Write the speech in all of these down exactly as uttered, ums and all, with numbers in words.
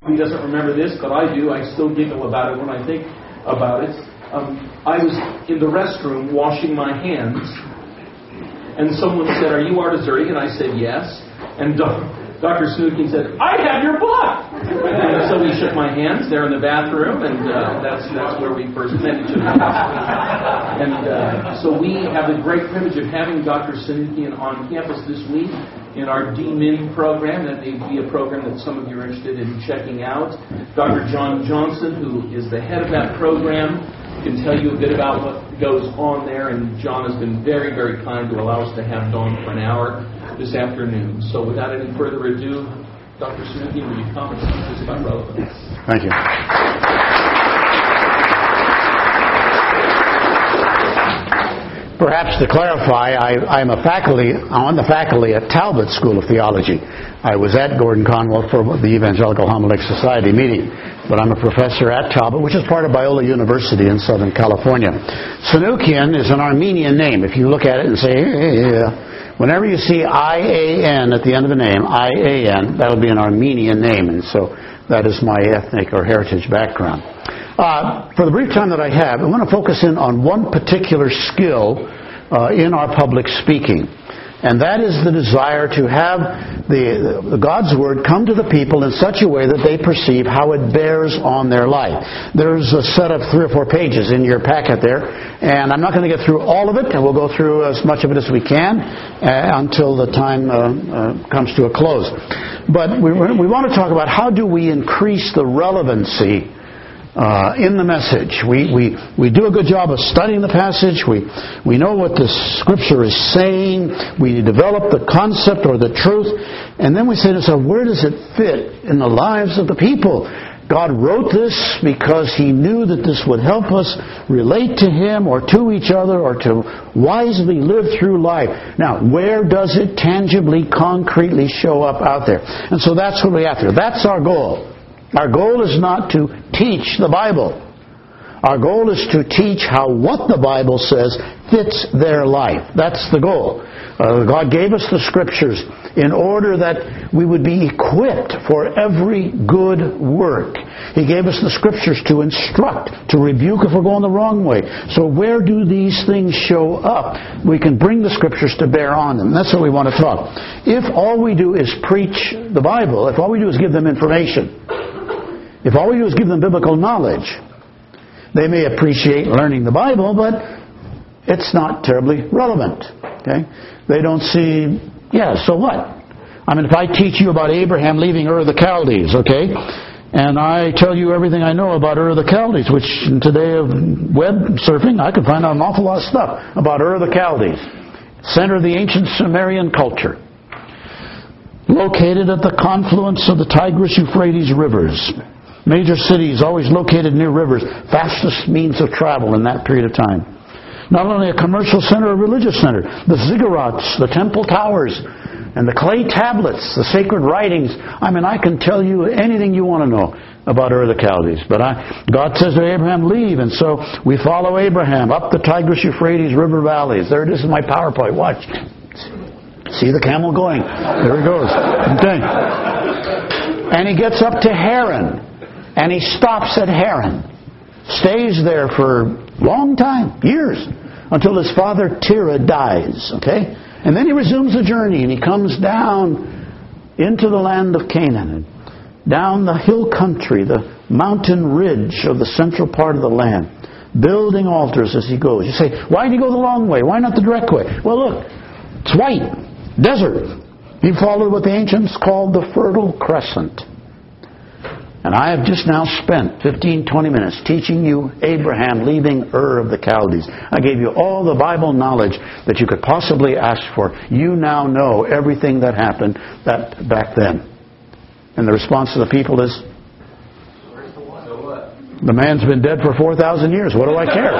He doesn't remember this, but I do. I still giggle about it when I think about it. Um, I was in the restroom washing my hands, and someone said, "Are you Artaxerxes?" And I said, "Yes." And Doctor Snookin said, "I have your book!" And so we shook my hands there in the bathroom, and uh, that's that's where we first met each other. And uh, so we have the great privilege of having Doctor Snookin on campus this week in our D Min program. That may be a program that some of you are interested in checking out. Doctor John Johnson, who is the head of that program, can tell you a bit about what goes on there, and John has been very, very kind to allow us to have Dawn for an hour this afternoon. So without any further ado, Doctor Snookin, will you come and speak to us about relevance? Thank you. Perhaps to clarify, I, I'm a faculty, I'm on the faculty at Talbot School of Theology. I was at Gordon Conwell for the Evangelical Homiletic Society meeting, but I'm a professor at Talbot, which is part of Biola University in Southern California. Snookin is an Armenian name. If you look at it and say, yeah, whenever you see I A N at the end of the name, I A N, that would be an Armenian name, and so that is my ethnic or heritage background. Uh, for the brief time that I have, I want to focus in on one particular skill uh, in our public speaking. And that is the desire to have the, the God's Word come to the people in such a way that they perceive how it bears on their life. There's a set of three or four pages in your packet there, and I'm not going to get through all of it, and we'll go through as much of it as we can uh, until the time uh, uh, comes to a close. But we, we want to talk about how do we increase the relevancy Uh, in the message. We, we we do a good job of studying the passage. We we know what the Scripture is saying. We develop the concept or the truth. And then we say to ourselves, where does it fit in the lives of the people? God wrote this because He knew that this would help us relate to Him or to each other or to wisely live through life. Now, where does it tangibly, concretely show up out there? And so that's what we're after. That's our goal. Our goal is not to teach the Bible. Our goal is to teach how what the Bible says fits their life. That's the goal. Uh, God gave us the Scriptures in order that we would be equipped for every good work. He gave us the Scriptures to instruct, to rebuke if we're going the wrong way. So where do these things show up? We can bring the Scriptures to bear on them. That's what we want to talk. If all we do is preach the Bible, if all we do is give them information, if all we do is give them biblical knowledge, they may appreciate learning the Bible, but it's not terribly relevant. Okay? They don't see, yeah, so what? I mean, if I teach you about Abraham leaving Ur of the Chaldees, okay, and I tell you everything I know about Ur of the Chaldees, which in today of web surfing, I can find out an awful lot of stuff about Ur of the Chaldees, center of the ancient Sumerian culture, located at the confluence of the Tigris-Euphrates rivers. Major cities always located near rivers, fastest means of travel in that period of time. Not only a commercial center, a religious center. The ziggurats, the temple towers, and the clay tablets, the sacred writings. I mean, I can tell you anything you want to know about Ur of the Chaldees. But I, God says to Abraham, leave. And so we follow Abraham up the Tigris-Euphrates river valleys. There it is in my PowerPoint. Watch. See the camel going. There he goes. Okay. And he gets up to Haran. And he stops at Haran. Stays there for a long time, years, until his father Terah dies. Okay? And then he resumes the journey and he comes down into the land of Canaan. And down the hill country, the mountain ridge of the central part of the land. Building altars as he goes. You say, why did he go the long way? Why not the direct way? Well, look, it's white. Desert. He followed what the ancients called the Fertile Crescent. And I have just now spent fifteen, twenty minutes teaching you Abraham leaving Ur of the Chaldees. I gave you all the Bible knowledge that you could possibly ask for. You now know everything that happened that back then. And the response of the people is, the man's been dead for four thousand years. What do I care?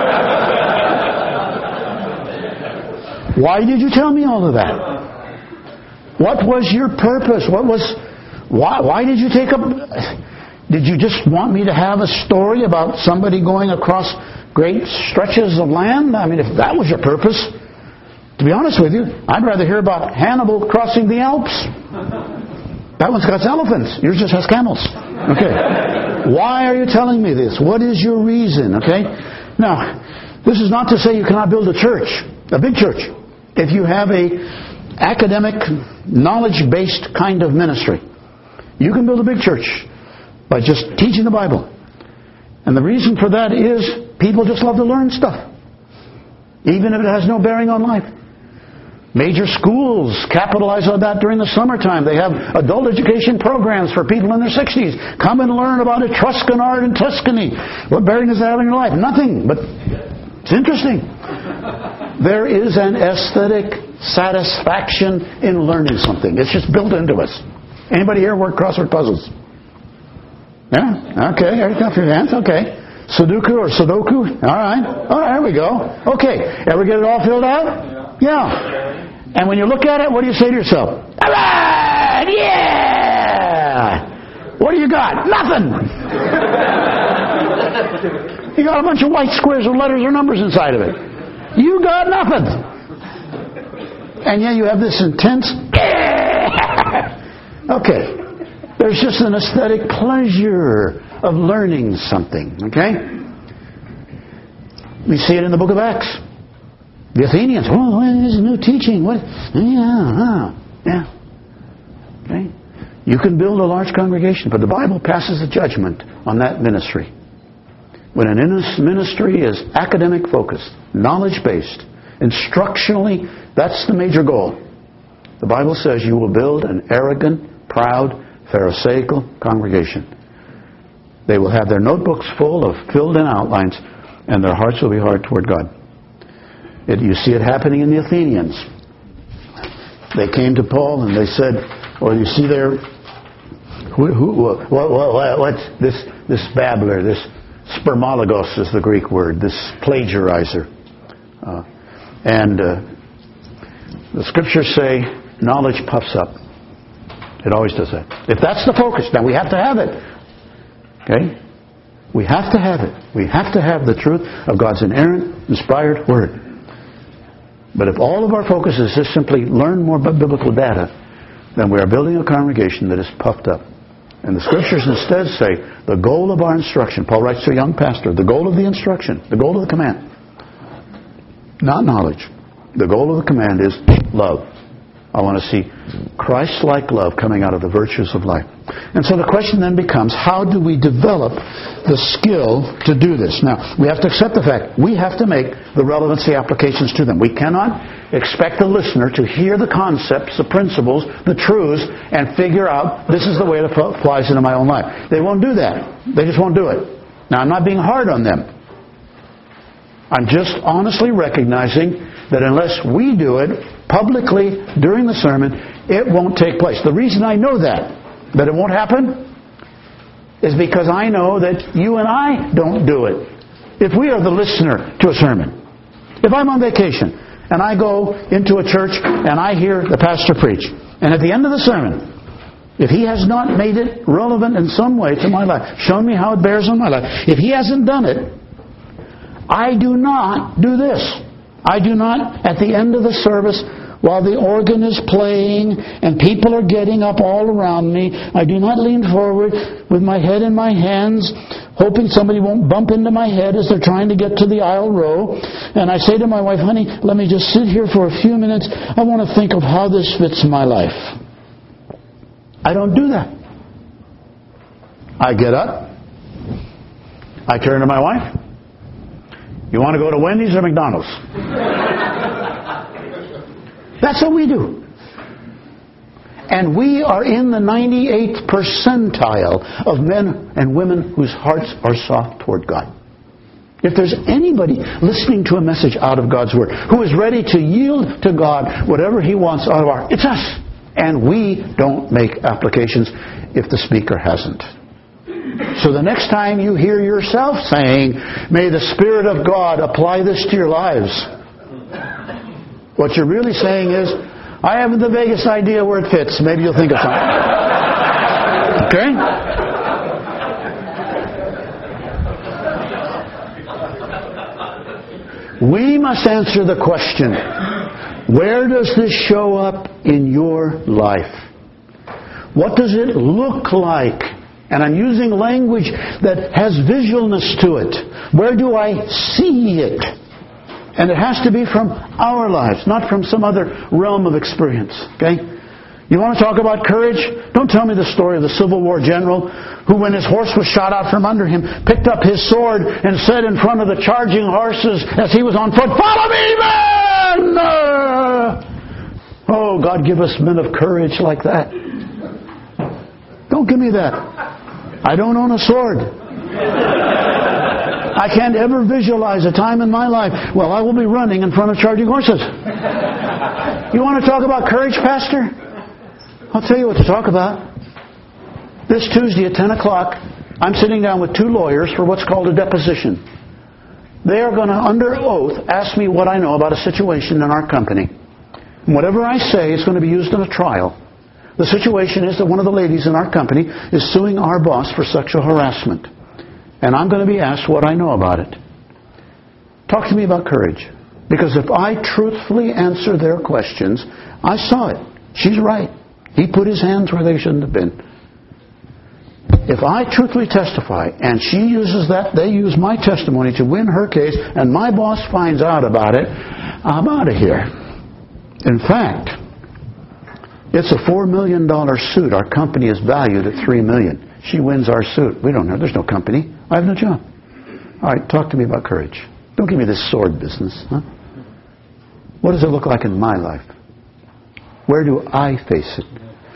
Why did you tell me all of that? What was your purpose? What was... Why, why did you take up... Did you just want me to have a story about somebody going across great stretches of land? I mean, if that was your purpose, to be honest with you, I'd rather hear about Hannibal crossing the Alps. That one's got elephants. Yours just has camels. Okay. Why are you telling me this? What is your reason? Okay. Now, this is not to say you cannot build a church, a big church, if you have a academic, knowledge-based kind of ministry. You can build a big church by just teaching the Bible. And the reason for that is people just love to learn stuff, even if it has no bearing on life. Major schools capitalize on that during the summertime. They have adult education programs for people in their sixties. Come and learn about Etruscan art in Tuscany. What bearing does that have on your life? Nothing, but it's interesting. There is an aesthetic satisfaction in learning something. It's just built into us. Anybody here work crossword puzzles? Yeah? Okay. There you go for your hands. Okay. Sudoku or Sudoku? All right. All right, there we go. Okay. Ever get it all filled out? Yeah. And when you look at it, what do you say to yourself? All right. Yeah. What do you got? Nothing. You got a bunch of white squares with letters or numbers inside of it. You got nothing. And yet you have this intense... Okay. There's just an aesthetic pleasure of learning something. Okay? We see it in the book of Acts. The Athenians. Oh, what is new teaching? What? Yeah, uh, yeah. Okay? You can build a large congregation, but the Bible passes a judgment on that ministry. When an ministry is academic focused, knowledge based, instructionally, that's the major goal. The Bible says you will build an arrogant, proud, pharisaical congregation. They will have their notebooks full of filled in outlines, and their hearts will be hard toward God. It, you see it happening in the Athenians. They came to Paul and they said, "Well, you see there, who, who, what, what, what, what's this this babbler? This spermologos is the Greek word. This plagiarizer." Uh, and uh, the Scriptures say, knowledge puffs up. It always does that. If that's the focus, then we have to have it. Okay? We have to have it. We have to have the truth of God's inerrant, inspired Word. But if all of our focus is just simply learn more biblical data, then we are building a congregation that is puffed up. And the Scriptures instead say, the goal of our instruction, Paul writes to a young pastor, the goal of the instruction, the goal of the command, not knowledge. The goal of the command is love. I want to see Christ-like love coming out of the virtues of life. And so the question then becomes, how do we develop the skill to do this? Now, we have to accept the fact we have to make the relevancy applications to them. We cannot expect the listener to hear the concepts, the principles, the truths, and figure out this is the way it applies into my own life. They won't do that. They just won't do it. Now, I'm not being hard on them. I'm just honestly recognizing that unless we do it publicly during the sermon, it won't take place. The reason I know that, that it won't happen, is because I know that you and I don't do it. If we are the listener to a sermon, if I'm on vacation and I go into a church and I hear the pastor preach, and at the end of the sermon, if he has not made it relevant in some way to my life, shown me how it bears on my life, if he hasn't done it, I do not do this. I do not, at the end of the service, while the organ is playing and people are getting up all around me, I do not lean forward with my head in my hands, hoping somebody won't bump into my head as they're trying to get to the aisle row. And I say to my wife, honey, let me just sit here for a few minutes. I want to think of how this fits my life. I don't do that. I get up. I turn to my wife. You want to go to Wendy's or McDonald's? That's what we do. And we are in the ninety-eighth percentile of men and women whose hearts are soft toward God. If there's anybody listening to a message out of God's Word who is ready to yield to God whatever He wants out of our... It's us. And we don't make applications if the speaker hasn't. So the next time you hear yourself saying, may the Spirit of God apply this to your lives, what you're really saying is, I haven't the vaguest idea where it fits. Maybe you'll think of something. Okay? We must answer the question, where does this show up in your life? What does it look like? And I'm using language that has visualness to it. Where do I see it? And it has to be from our lives, not from some other realm of experience. Okay? You want to talk about courage? Don't tell me the story of the Civil War general who, when his horse was shot out from under him, picked up his sword and said in front of the charging horses as he was on foot, "Follow me, men!" Uh, oh, God, give us men of courage like that. Don't give me that. I don't own a sword. I can't ever visualize a time in my life, well, I will be running in front of charging horses. You want to talk about courage, Pastor? I'll tell you what to talk about. This Tuesday at ten o'clock, I'm sitting down with two lawyers for what's called a deposition. They are going to, under oath, ask me what I know about a situation in our company. And whatever I say is going to be used in a trial. The situation is that one of the ladies in our company is suing our boss for sexual harassment. And I'm going to be asked what I know about it. Talk to me about courage. Because if I truthfully answer their questions, I saw it. She's right. He put his hands where they shouldn't have been. If I truthfully testify, and she uses that, they use my testimony to win her case, and my boss finds out about it, I'm out of here. In fact, it's a four million dollars suit. Our company is valued at three million dollars. She wins our suit. We don't know. There's no company. I have no job. All right, talk to me about courage. Don't give me this sword business. Huh? What does it look like in my life? Where do I face it?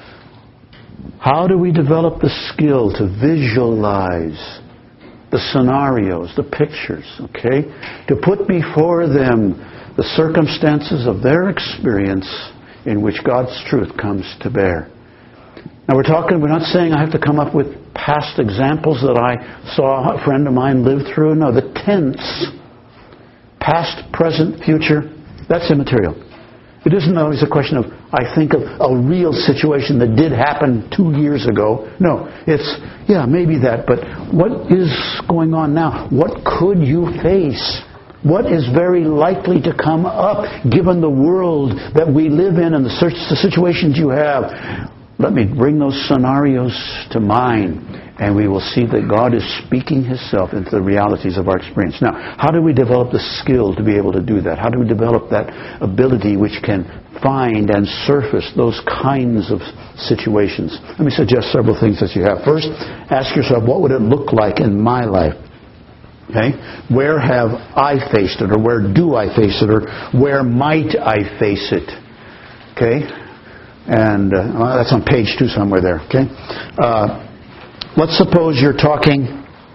How do we develop the skill to visualize the scenarios, the pictures, okay? To put before them the circumstances of their experience in which God's truth comes to bear. Now we're talking, we're not saying I have to come up with past examples that I saw a friend of mine live through. No, the tense, past, present, future, that's immaterial. It isn't always a question of, I think of a real situation that did happen two years ago. No, it's, yeah, maybe that, but what is going on now? What could you face? What is very likely to come up given the world that we live in and the, search, the situations you have? Let me bring those scenarios to mind, and we will see that God is speaking Himself into the realities of our experience. Now, how do we develop the skill to be able to do that? How do we develop that ability which can find and surface those kinds of situations? Let me suggest several things that you have. First, ask yourself, what would it look like in my life? Okay? Where have I faced it, or where do I face it, or where might I face it? Okay? And uh, well, that's on page two somewhere there. Okay? Uh, let's suppose you're talking.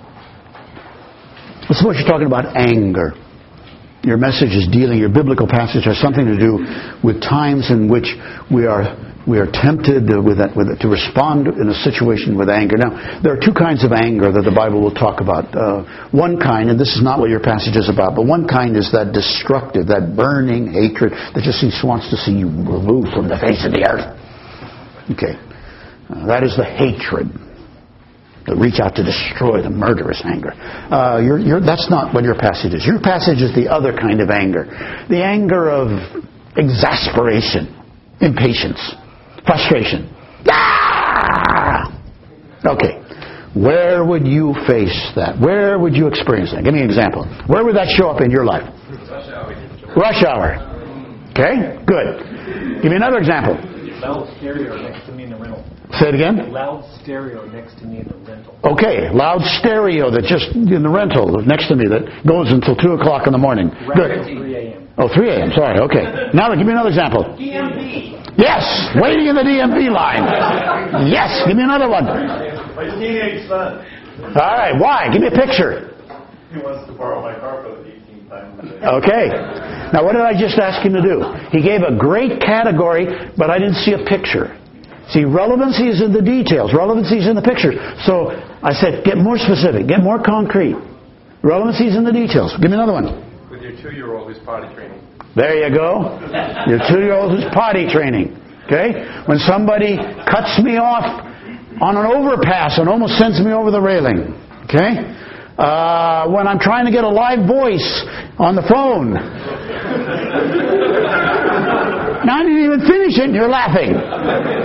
Let's suppose you're talking about anger. Your message is dealing. Your biblical passage has something to do with times in which we are we are tempted with that, with it, to respond in a situation with anger. Now, there are two kinds of anger that the Bible will talk about. Uh, one kind, and this is not what your passage is about, but one kind is that destructive, that burning hatred that just wants to see you removed from the face of the earth. Okay. Uh, that is the hatred. To reach out to destroy, the murderous anger. Uh, you're, you're, that's not what your passage is. Your passage is the other kind of anger. The anger of exasperation, impatience, frustration. Ah! Okay. Where would you face that? Where would you experience that? Give me an example. Where would that show up in your life? Rush hour. Rush hour. Okay, good. Give me another example. Loud stereo next to me in the rental. Say it again. Loud stereo next to me in the rental. Okay, loud stereo that just in the rental next to me that goes until two o'clock in the morning. Good. three a.m. Oh, three a.m. Sorry. Okay. Now give me another example. D M V. Yes, waiting in the D M V line. Yes, give me another one. My teenage son. All right. Why? Give me a picture. He wants to borrow my car for the eighteenth time today. Okay. Now, what did I just ask him to do? He gave a great category, but I didn't see a picture. See, relevancy is in the details. Relevancy is in the picture. So I said, get more specific. Get more concrete. Relevancy is in the details. Give me another one. With your two-year-old who's potty training. There you go. Your two-year-old who's potty training. Okay? When somebody cuts me off on an overpass and almost sends me over the railing. Okay? Uh, when I'm trying to get a live voice on the phone. Now I didn't even finish it and you're laughing.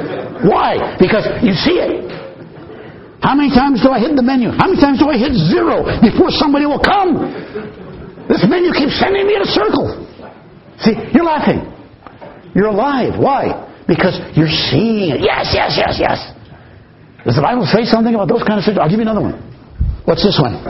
Why? Because you see it. How many times do I hit the menu? How many times do I hit zero before somebody will come? This menu keeps sending me in a circle. See, you're laughing. You're alive. Why? Because you're seeing it. Yes, yes, yes, yes. Does the Bible say something about those kind of situations? I'll give you another one. What's this one?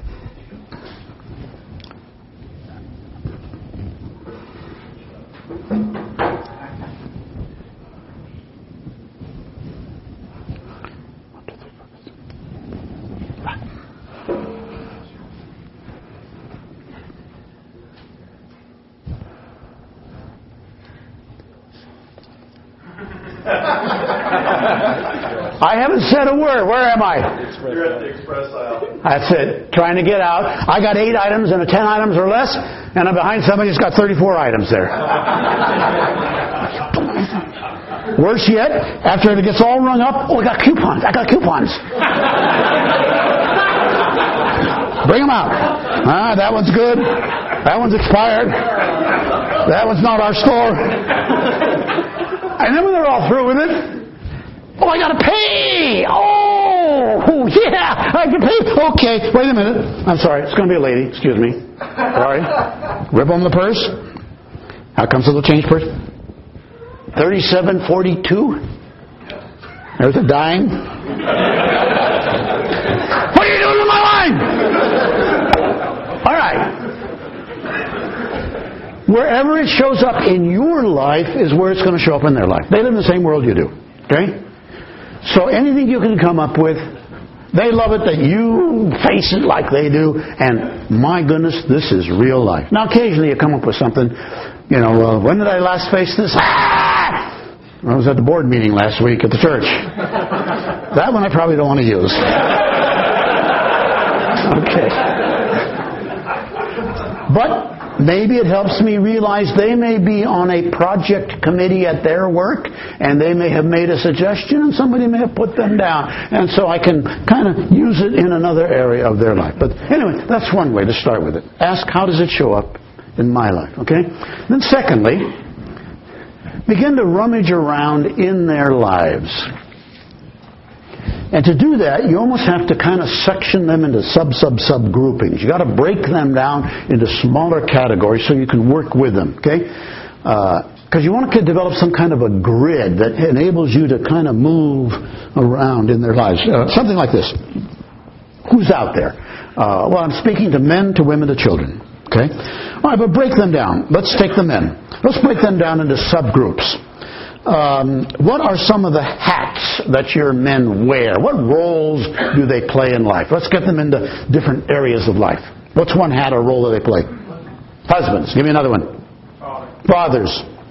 I haven't said a word. Where am I? You're at the express aisle. That's it. Trying to get out. I got eight items and a ten items or less, and I'm behind somebody who's got thirty-four items there. Worse yet, after it gets all rung up, oh, I got coupons. I got coupons. Bring them out. Ah, that one's good. That one's expired. That one's not our store. And then when they're all through with it, oh, I gotta pay! Oh, yeah, I can pay. Okay, wait a minute. I'm sorry, it's gonna be a lady. Excuse me. Sorry. Rip on the purse. Out comes a little change purse. Thirty-seven forty-two. There's a dime. What are you doing in my line? All right. Wherever it shows up in your life is where it's going to show up in their life. They live in the same world you do. Okay? So anything you can come up with, they love it that you face it like they do. And my goodness, this is real life. Now, occasionally you come up with something, you know, uh, when did I last face this? Ah! I was at the board meeting last week at the church. That one I probably don't want to use. Okay. But maybe it helps me realize they may be on a project committee at their work, and they may have made a suggestion, and somebody may have put them down. And so I can kind of use it in another area of their life. But anyway, that's one way to start with it. Ask, how does it show up in my life? Okay? Then secondly, begin to rummage around in their lives. And to do that, you almost have to kind of section them into sub-sub-sub groupings. You've got to break them down into smaller categories so you can work with them. Okay? Because uh, you want to develop some kind of a grid that enables you to kind of move around in their lives. Uh, something like this. Who's out there? Uh, well, I'm speaking to men, to women, to children. Okay? All right, but break them down. Let's take the men. Let's break them down into subgroups. Um, what are some of the hats that your men wear? What roles do they play in life? Let's get them into different areas of life. What's one hat or role that they play? Husbands. Give me another one. Fathers.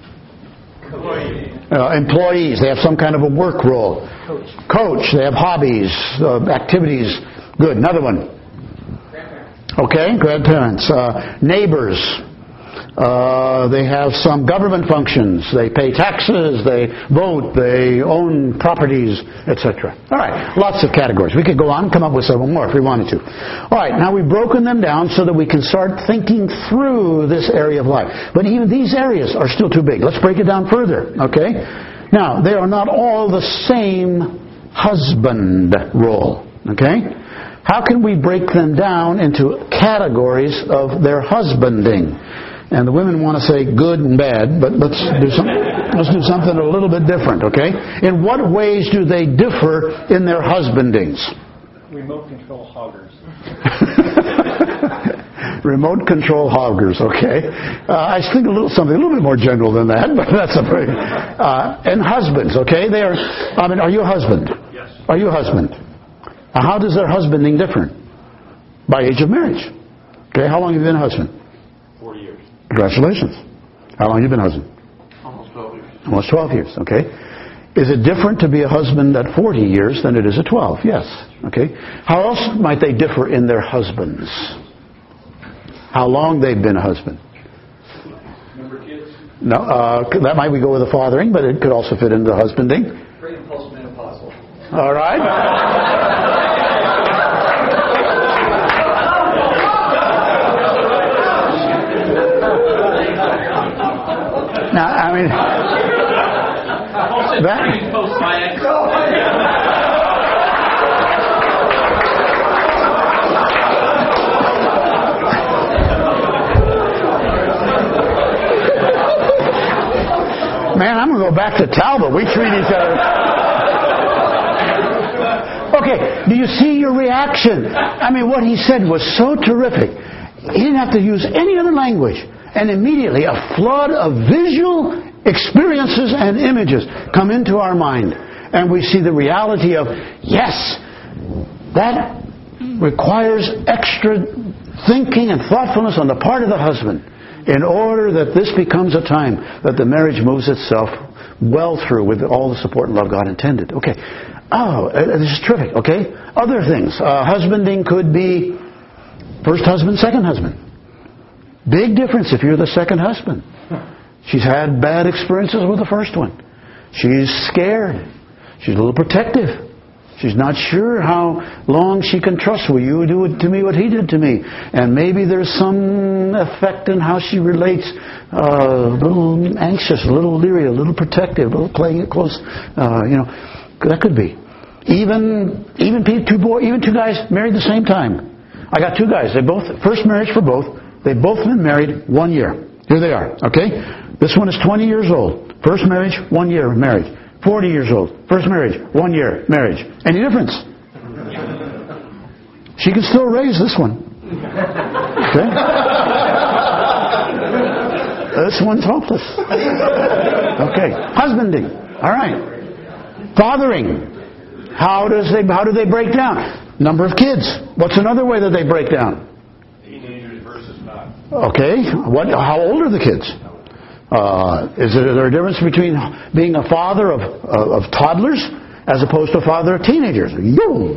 Uh, employees. They have some kind of a work role. Coach. Coach. They have hobbies, uh, activities. Good. Another one. Okay. Grandparents. Uh, neighbors. Uh, they have some government functions. They pay taxes. They vote. They own properties, et cetera. All right, lots of categories. We could go on and come up with several more if we wanted to. All right, now we've broken them down so that we can start thinking through this area of life. But even these areas are still too big. Let's break it down further, okay? Now, they are not all the same husband role, okay? How can we break them down into categories of their husbanding? And the women want to say good and bad, but let's do some, let's do something a little bit different, okay? In what ways do they differ in their husbandings? Remote control hoggers. Remote control hoggers, okay? Uh, I think a little something a little bit more general than that, but that's a pretty. Uh, and husbands, okay? They are. I mean, are you a husband? Yes. Are you a husband? Uh, how does their husbanding differ? By age of marriage. Okay, how long have you been a husband? Four years. Congratulations. How long have you been a husband? Almost twelve years. Almost twelve years, okay. Is it different to be a husband at forty years than it is at twelve? Yes. Okay. How else might they differ in their husbands? How long they've been a husband? Number of kids? No, uh, that might we go with the fathering, but it could also fit into the husbanding. Pre and postmenopausal. All right. Now, I mean, that, go back to Talbot. We treat each other. Okay, do you see your reaction? I mean, what he said was so terrific. He didn't have to use any other language. And immediately a flood of visual experiences and images come into our mind. And we see the reality of, yes, that requires extra thinking and thoughtfulness on the part of the husband in order that this becomes a time that the marriage moves itself well through with all the support and love God intended. Okay. Oh, this is terrific. Okay. Other things. Uh, husbanding could be first husband, second husband. Big difference if you're the second husband. She's had bad experiences with the first one. She's scared. She's a little protective. She's not sure how long she can trust. Will you do to me what he did to me? And maybe there's some effect in how she relates. Uh, a little anxious, a little leery, a little protective, a little playing it close. Uh, you know, that could be. Even even two boy, even two guys married the same time. I got two guys. They both first marriage for both. They've both been married one year. Here they are. Okay, this one is twenty years old. First marriage, one year marriage. forty years old. First marriage, one year marriage. Any difference? She can still raise this one. Okay? This one's hopeless. Okay. Husbanding. All right. Fathering. How does they how do they break down? Number of kids. What's another way that they break down? Teenagers versus not. Okay. What how old are the kids? Uh, is, there, is there a difference between being a father of, of, of toddlers as opposed to a father of teenagers? You.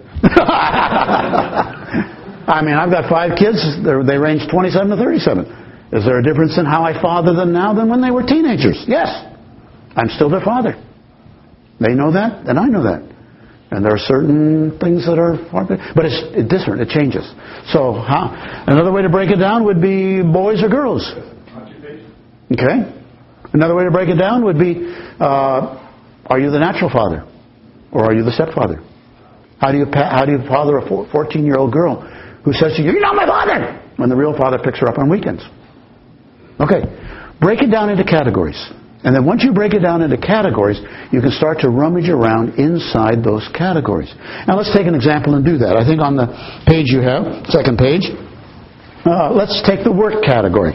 I mean, I've got five kids. They're, they range twenty-seven to thirty-seven. Is there a difference in how I father them now than when they were teenagers? Yes. I'm still their father. They know that, and I know that. And there are certain things that are far better. But it's, it's different. It changes. So how, another way to break it down would be boys or girls. Okay. Another way to break it down would be, uh, are you the natural father? Or are you the stepfather? How do you how do you father a fourteen-year-old girl who says to you, "You're not my father," when the real father picks her up on weekends? Okay. Break it down into categories. And then once you break it down into categories, you can start to rummage around inside those categories. Now let's take an example and do that. I think on the page you have, second page, uh, let's take the work category.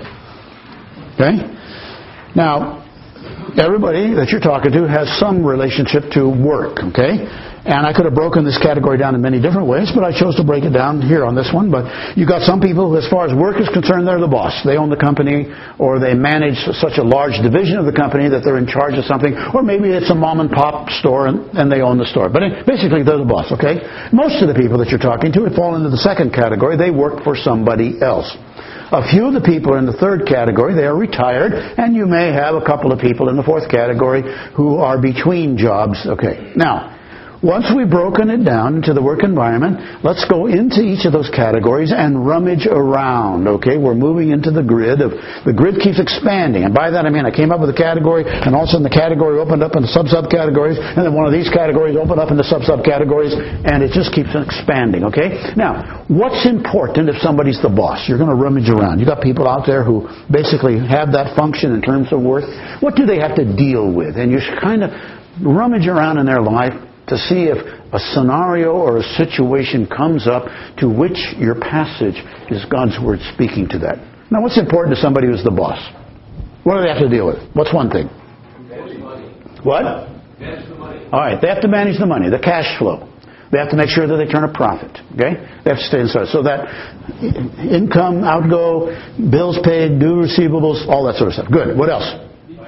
Okay? Now, everybody that you're talking to has some relationship to work, okay? And I could have broken this category down in many different ways, but I chose to break it down here on this one. But you got some people who, as far as work is concerned, they're the boss. They own the company, or they manage such a large division of the company that they're in charge of something, or maybe it's a mom and pop store and, and they own the store. But basically, they're the boss, okay? Most of the people that you're talking to would fall into the second category. They work for somebody else. A few of the people are in the third category. They are retired, and you may have a couple of people in the fourth category who are between jobs. Okay. Now, once we've broken it down into the work environment, let's go into each of those categories and rummage around. Okay, we're moving into the grid. Of the grid keeps expanding, and by that I mean I came up with a category, and all of a sudden the category opened up into sub-subcategories, and then one of these categories opened up into sub-subcategories, and it just keeps expanding. Okay, now what's important if somebody's the boss? You're going to rummage around. You got people out there who basically have that function in terms of work. What do they have to deal with? And you kind of rummage around in their life to see if a scenario or a situation comes up to which your passage is God's Word speaking to that. Now, what's important to somebody who's the boss? What do they have to deal with? What's one thing? Manage the money. What? Manage the money. All right, they have to manage the money, the cash flow. They have to make sure that they turn a profit. Okay? They have to stay inside. So that income, outgo, bills paid, due receivables, all that sort of stuff. Good. What else?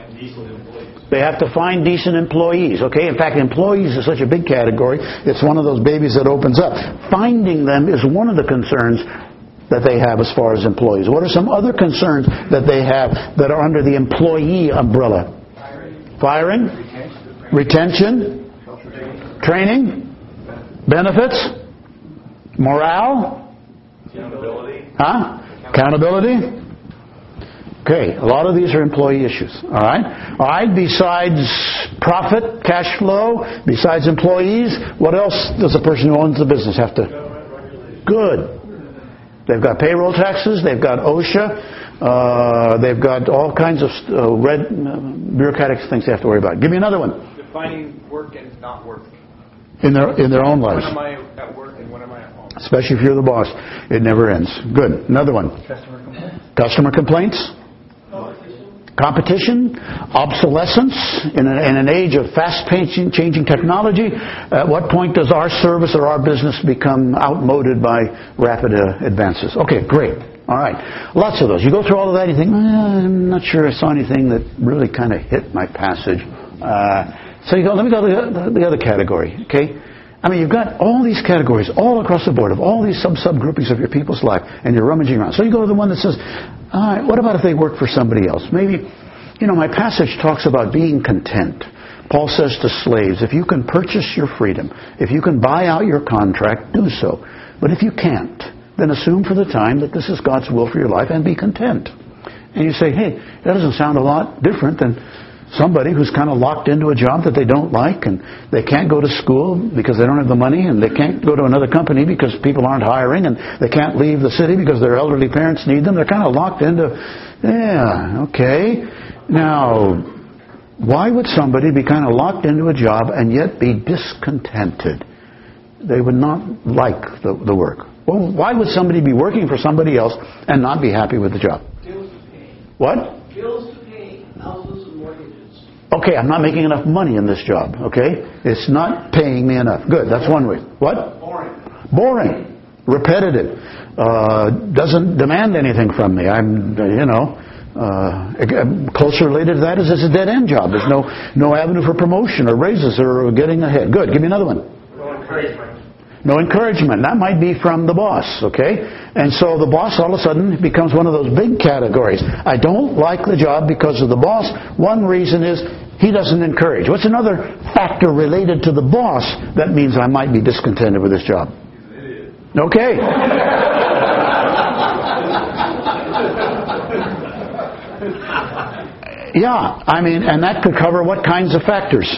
They have to find decent employees, okay? In fact, employees is such a big category, it's one of those babies that opens up. Finding them is one of the concerns that they have as far as employees. What are some other concerns that they have that are under the employee umbrella? Firing. Firing? Retention? Training? Benefits? Morale? Accountability. Huh? Accountability? Okay, a lot of these are employee issues. All right? All right, besides profit, cash flow, besides employees, what else does a person who owns the business have to? Good. They've got payroll taxes. They've got OSHA. Uh, they've got all kinds of uh, red uh, bureaucratic things they have to worry about. Give me another one. Defining work and not work. In their in their own lives. When am I at work and when am I at home? Especially if you're the boss. It never ends. Good. Another one. Customer complaints. Customer complaints. Competition, obsolescence, in an, in an age of fast-changing changing technology. At what point does our service or our business become outmoded by rapid uh, advances? Okay, great. All right. Lots of those. You go through all of that and you think, eh, I'm not sure I saw anything that really kind of hit my passage. Uh, so you go, let me go to the, the other category, okay? I mean, you've got all these categories all across the board of all these sub-subgroupings of your people's life, and you're rummaging around. So you go to the one that says, all right, what about if they work for somebody else? Maybe, you know, my passage talks about being content. Paul says to slaves, if you can purchase your freedom, if you can buy out your contract, do so. But if you can't, then assume for the time that this is God's will for your life and be content. And you say, hey, that doesn't sound a lot different than somebody who's kind of locked into a job that they don't like, and they can't go to school because they don't have the money, and they can't go to another company because people aren't hiring, and they can't leave the city because their elderly parents need them. They're kind of locked into, yeah, okay. Now, why would somebody be kind of locked into a job and yet be discontented? They would not like the, the work. Well, why would somebody be working for somebody else and not be happy with the job? Bills to pay. What? Bills to pay. Houses and mortgages. Okay, I'm not making enough money in this job, okay? It's not paying me enough. Good, that's one way. What? Boring. Boring. Repetitive. Uh, doesn't demand anything from me. I'm, you know, uh, closer related to that is it's a dead-end job. There's no, no avenue for promotion or raises or getting ahead. Good, give me another one. No encouragement. No encouragement. That might be from the boss, okay? And so the boss all of a sudden becomes one of those big categories. I don't like the job because of the boss. One reason is he doesn't encourage. What's another factor related to the boss that means I might be discontented with this job? Okay. Yeah, I mean, and that could cover what kinds of factors?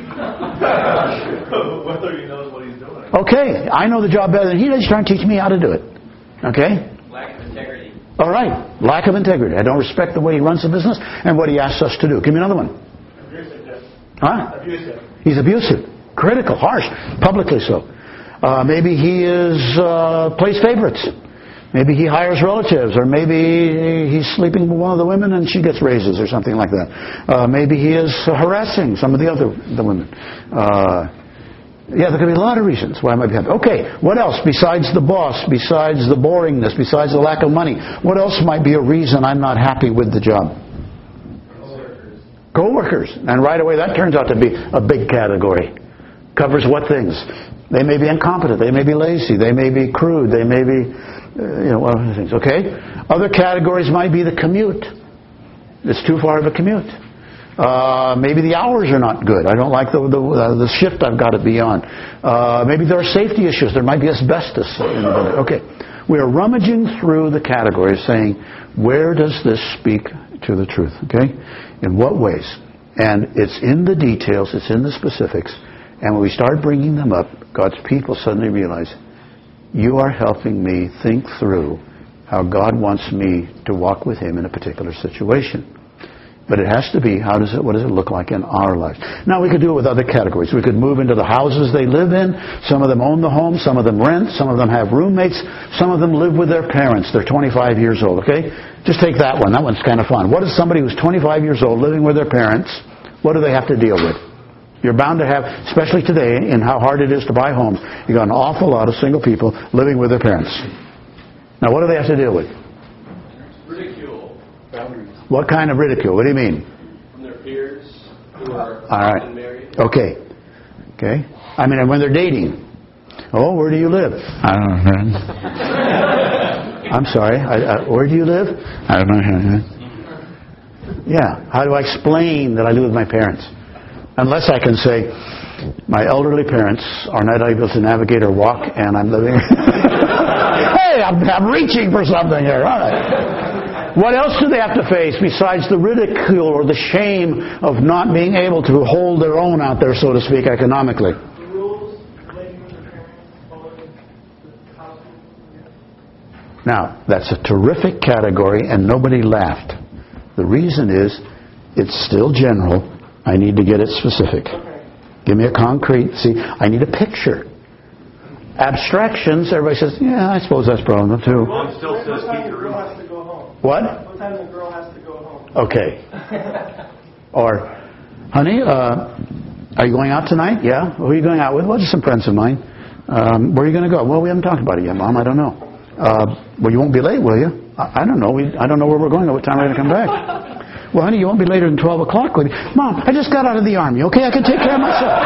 Whether he knows what he's doing. Okay, I know the job better than he does. He's trying to teach me how to do it. Okay? Lack of integrity. All right. Lack of integrity. I don't respect the way he runs the business and what he asks us to do. Give me another one. Abusive. Yes. Huh? Abusive. He's abusive. Critical. Harsh. Publicly so. Uh, maybe he is uh, plays favorites. Maybe he hires relatives, or maybe he's sleeping with one of the women and she gets raises or something like that. Uh, maybe he is harassing some of the other the women. Uh, yeah, there could be a lot of reasons why I might be happy. Okay, what else besides the boss, besides the boringness, besides the lack of money? What else might be a reason I'm not happy with the job? Co-workers. Co-workers. And right away that turns out to be a big category. Covers what things? They may be incompetent. They may be lazy. They may be crude. They may be... Uh, you know, other things, okay? Other categories might be the commute. It's too far of a commute. Uh, maybe the hours are not good. I don't like the the, uh, the shift I've got to be on. Uh, maybe there are safety issues. There might be asbestos in the building. Okay. We are rummaging through the categories saying, where does this speak to the truth? Okay? In what ways? And it's in the details. It's in the specifics. And when we start bringing them up, God's people suddenly realize, you are helping me think through how God wants me to walk with Him in a particular situation. But it has to be, how does it, what does it look like in our lives? Now, we could do it with other categories. We could move into the houses they live in. Some of them own the home. Some of them rent. Some of them have roommates. Some of them live with their parents. They're twenty-five years old, okay? Just take that one. That one's kind of fun. What is somebody who's twenty-five years old living with their parents? What do they have to deal with? You're bound to have, especially today, in how hard it is to buy homes, you've got an awful lot of single people living with their parents. Now, what do they have to deal with? Ridicule. Boundaries. What kind of ridicule? What do you mean? From their peers who are All right. often married. Okay. Okay. I mean, and when they're dating. Oh, where do you live? I don't know. I'm sorry. I, I, where do you live? I don't know. Yeah. How do I explain that I live with my parents? Unless I can say, my elderly parents are not able to navigate or walk, and I'm living... hey, I'm, I'm reaching for something here. All right. What else do they have to face besides the ridicule or the shame of not being able to hold their own out there, so to speak, economically? The rules relating to the parents, following the house rules. Now, that's a terrific category, and nobody laughed. The reason is, it's still general. I need to get it specific. Give me a concrete. See, I need a picture. Abstractions, everybody says, yeah, I suppose that's problem too. Mom still says What time keep the your girl room. has to go home? What? What time the girl has to go home? Okay. Or, honey, uh, are you going out tonight? Yeah. Who are you going out with? Well, just some friends of mine. Um, where are you going to go? Well, we haven't talked about it yet, Mom. I don't know. Uh, well, you won't be late, will you? I, I don't know. We, I don't know where we're going or what time we're going to come back. Well, honey, you won't be later than twelve o'clock, will you? Mom, I just got out of the Army, okay? I can take care of myself.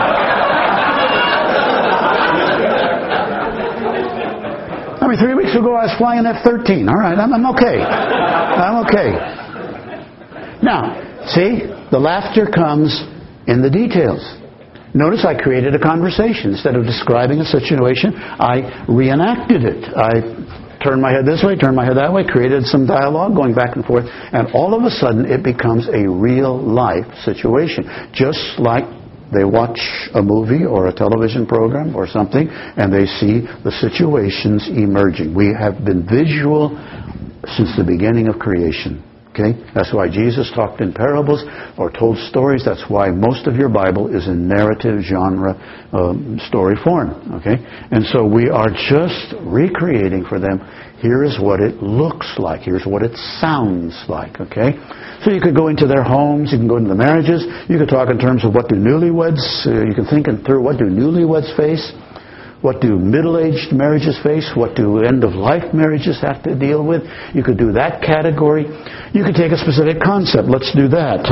I mean, three weeks ago I was flying an F thirteen. All right, I'm, I'm okay. I'm okay. Now, see, the laughter comes in the details. Notice I created a conversation. Instead of describing a situation, I reenacted it. I turned my head this way, turned my head that way, created some dialogue going back and forth, and all of a sudden it becomes a real-life situation. Just like they watch a movie or a television program or something, and they see the situations emerging. We have been visual since the beginning of creation. Okay? That's why Jesus talked in parables or told stories. That's why most of your Bible is in narrative genre um, story form. Okay? And so we are just recreating for them, here is what it looks like. Here's what it sounds like. Okay? So you could go into their homes. You can go into the marriages. You could talk in terms of what do newlyweds, uh, you can think through what do newlyweds face. What do middle-aged marriages face? What do end-of-life marriages have to deal with? You could do that category. You could take a specific concept. Let's do that.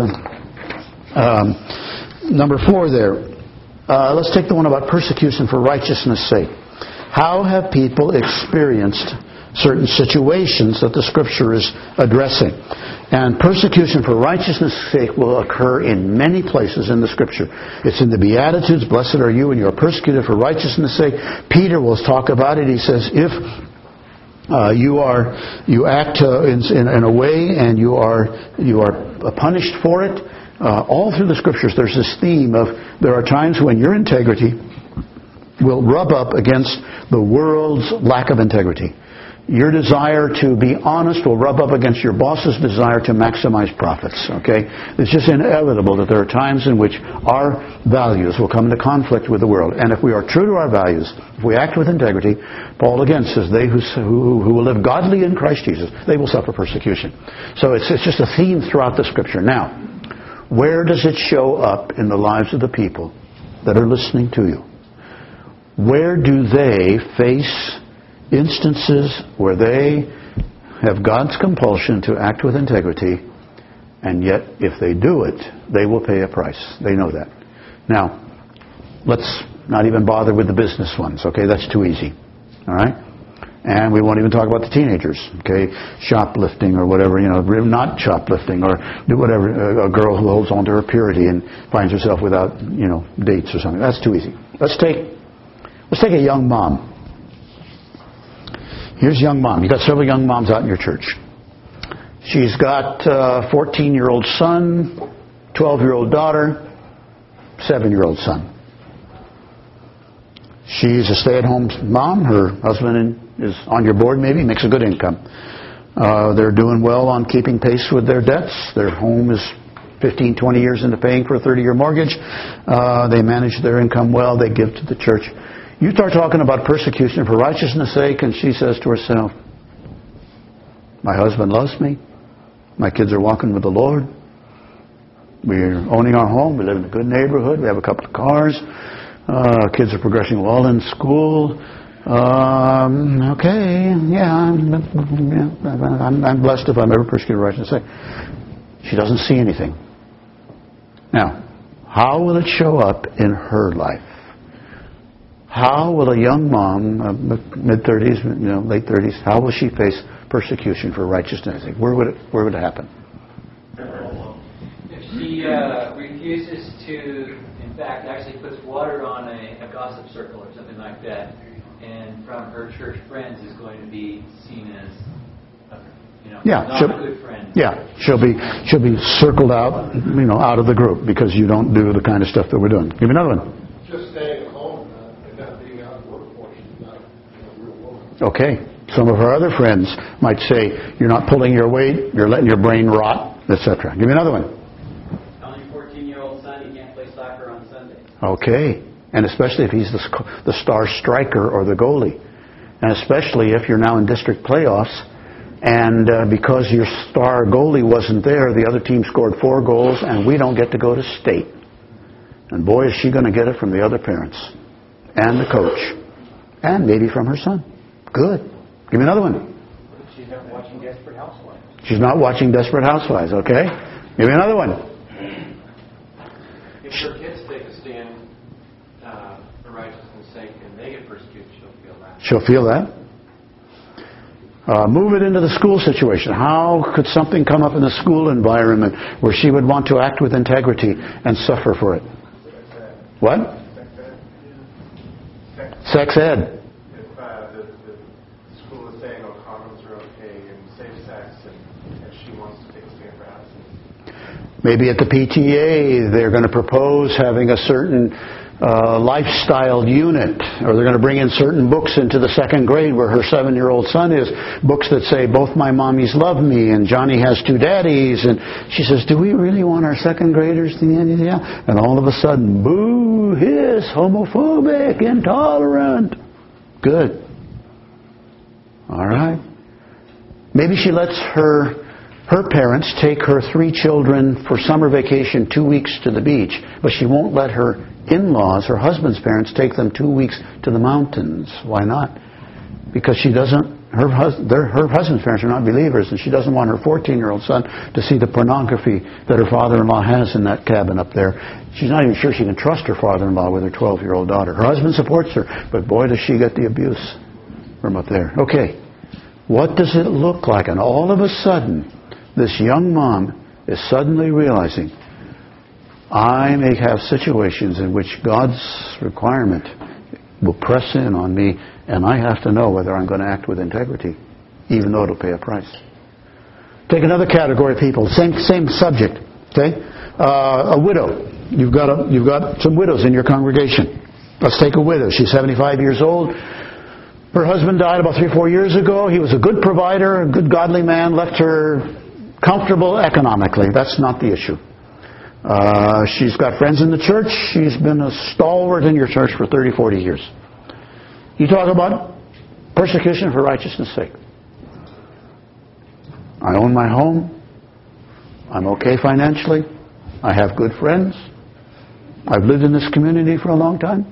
Uh, um, number four there. Uh, let's take the one about persecution for righteousness' sake. How have people experienced certain situations that the Scripture is addressing? And persecution for righteousness' sake will occur in many places in the Scripture. It's in the Beatitudes, blessed are you when you are persecuted for righteousness' sake. Peter will talk about it. He says, if uh, you are you act uh, in, in, in a way and you are you are punished for it, uh, all through the Scriptures there's this theme of there are times when your integrity will rub up against the world's lack of integrity. Your desire to be honest will rub up against your boss's desire to maximize profits. Okay? It's just inevitable that there are times in which our values will come into conflict with the world. And if we are true to our values, if we act with integrity, Paul again says, they who, who, who will live godly in Christ Jesus, they will suffer persecution. So it's, it's just a theme throughout the Scripture. Now, where does it show up in the lives of the people that are listening to you? Where do they face instances where they have God's compulsion to act with integrity, and yet if they do it, they will pay a price. They know that. Now, let's not even bother with the business ones, okay? That's too easy. All right? And we won't even talk about the teenagers, okay? Shoplifting or whatever, you know, not shoplifting or do whatever, a girl who holds on to her purity and finds herself without, you know, dates or something. That's too easy. Let's take, let's take a young mom. Here's a young mom. You've got several young moms out in your church. She's got a fourteen-year-old son, twelve-year-old daughter, seven-year-old son. She's a stay-at-home mom. Her husband is on your board maybe, makes a good income. Uh, they're doing well on keeping pace with their debts. Their home is fifteen, twenty years into paying for a thirty-year mortgage. Uh, they manage their income well. They give to the church. You start talking about persecution for righteousness' sake, and she says to herself, my husband loves me. My kids are walking with the Lord. We're owning our home. We live in a good neighborhood. We have a couple of cars. Uh, kids are progressing well in school. Um, okay, yeah, I'm, I'm, I'm blessed if I'm ever persecuted for righteousness' sake. She doesn't see anything. Now, how will it show up in her life? How will a young mom, uh, mid-thirties, you know, late thirties, how will she face persecution for righteousness? Where would it, where would it happen? If she uh, refuses to, in fact, actually puts water on a, a gossip circle or something like that, and from her church friends is going to be seen as, you know, yeah, not a good friend. Yeah, she'll be she'll be circled out, you know, out of the group because you don't do the kind of stuff that we're doing. Give me another one. Just staying at home and not being out of the workforce is not a real woman. Okay, Some of her other friends might say, you're not pulling your weight, you're letting your brain rot, et cetera. Give me another one. Telling your fourteen-year-old son he can't play soccer on Sunday. Okay. And especially if he's the, sc- the star striker or the goalie. And especially if you're now in district playoffs, and uh, because your star goalie wasn't there, the other team scored four goals, and we don't get to go to state. And boy, is she going to get it from the other parents, and the coach, and maybe from her son. Good. Give me another one. She's not watching Desperate Housewives. She's not watching Desperate Housewives, okay? Give me another one. If her kids take a stand uh, for righteousness' sake and they get persecuted, she'll feel that. She'll feel that. Uh, move it into the school situation. How could something come up in the school environment where she would want to act with integrity and suffer for it? What? Sex ed. If uh, the, the school is saying, oh, condoms are okay and safe sex, and, and she wants to take a stand for abstinence. Maybe at the P T A they're going to propose having a certain uh, lifestyle unit, or they're going to bring in certain books into the second grade where her seven-year-old son is, books that say, both my mommies love me, and Johnny has two daddies, and she says, do we really want our second graders to be, yeah? And all of a sudden, boo, hiss, homophobic, intolerant. Good. All right. Maybe she lets her her parents take her three children for summer vacation two weeks to the beach, but she won't let her in-laws, her husband's parents, take them two weeks to the mountains. Why not? Because she doesn't, her, hus, their, her husband's parents are not believers, and she doesn't want her fourteen-year-old son to see the pornography that her father-in-law has in that cabin up there. She's not even sure she can trust her father-in-law with her twelve-year-old daughter. Her husband supports her, but boy, does she get the abuse from up there. Okay, what does it look like? And all of a sudden, this young mom is suddenly realizing, I may have situations in which God's requirement will press in on me, and I have to know whether I'm going to act with integrity, even though it'll pay a price. Take another category of people, same same subject. Okay, uh, a widow. You've got a, you've got some widows in your congregation. Let's take a widow. She's seventy-five years old. Her husband died about three or four years ago. He was a good provider, a good godly man, left her comfortable economically. That's not the issue. Uh, she's got friends in the church. She's been a stalwart in your church for thirty, forty years. You talk about persecution for righteousness' sake. I own my home. I'm okay financially. I have good friends. I've lived in this community for a long time.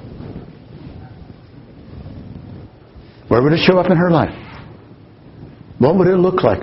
Where would it show up in her life? What would it look like?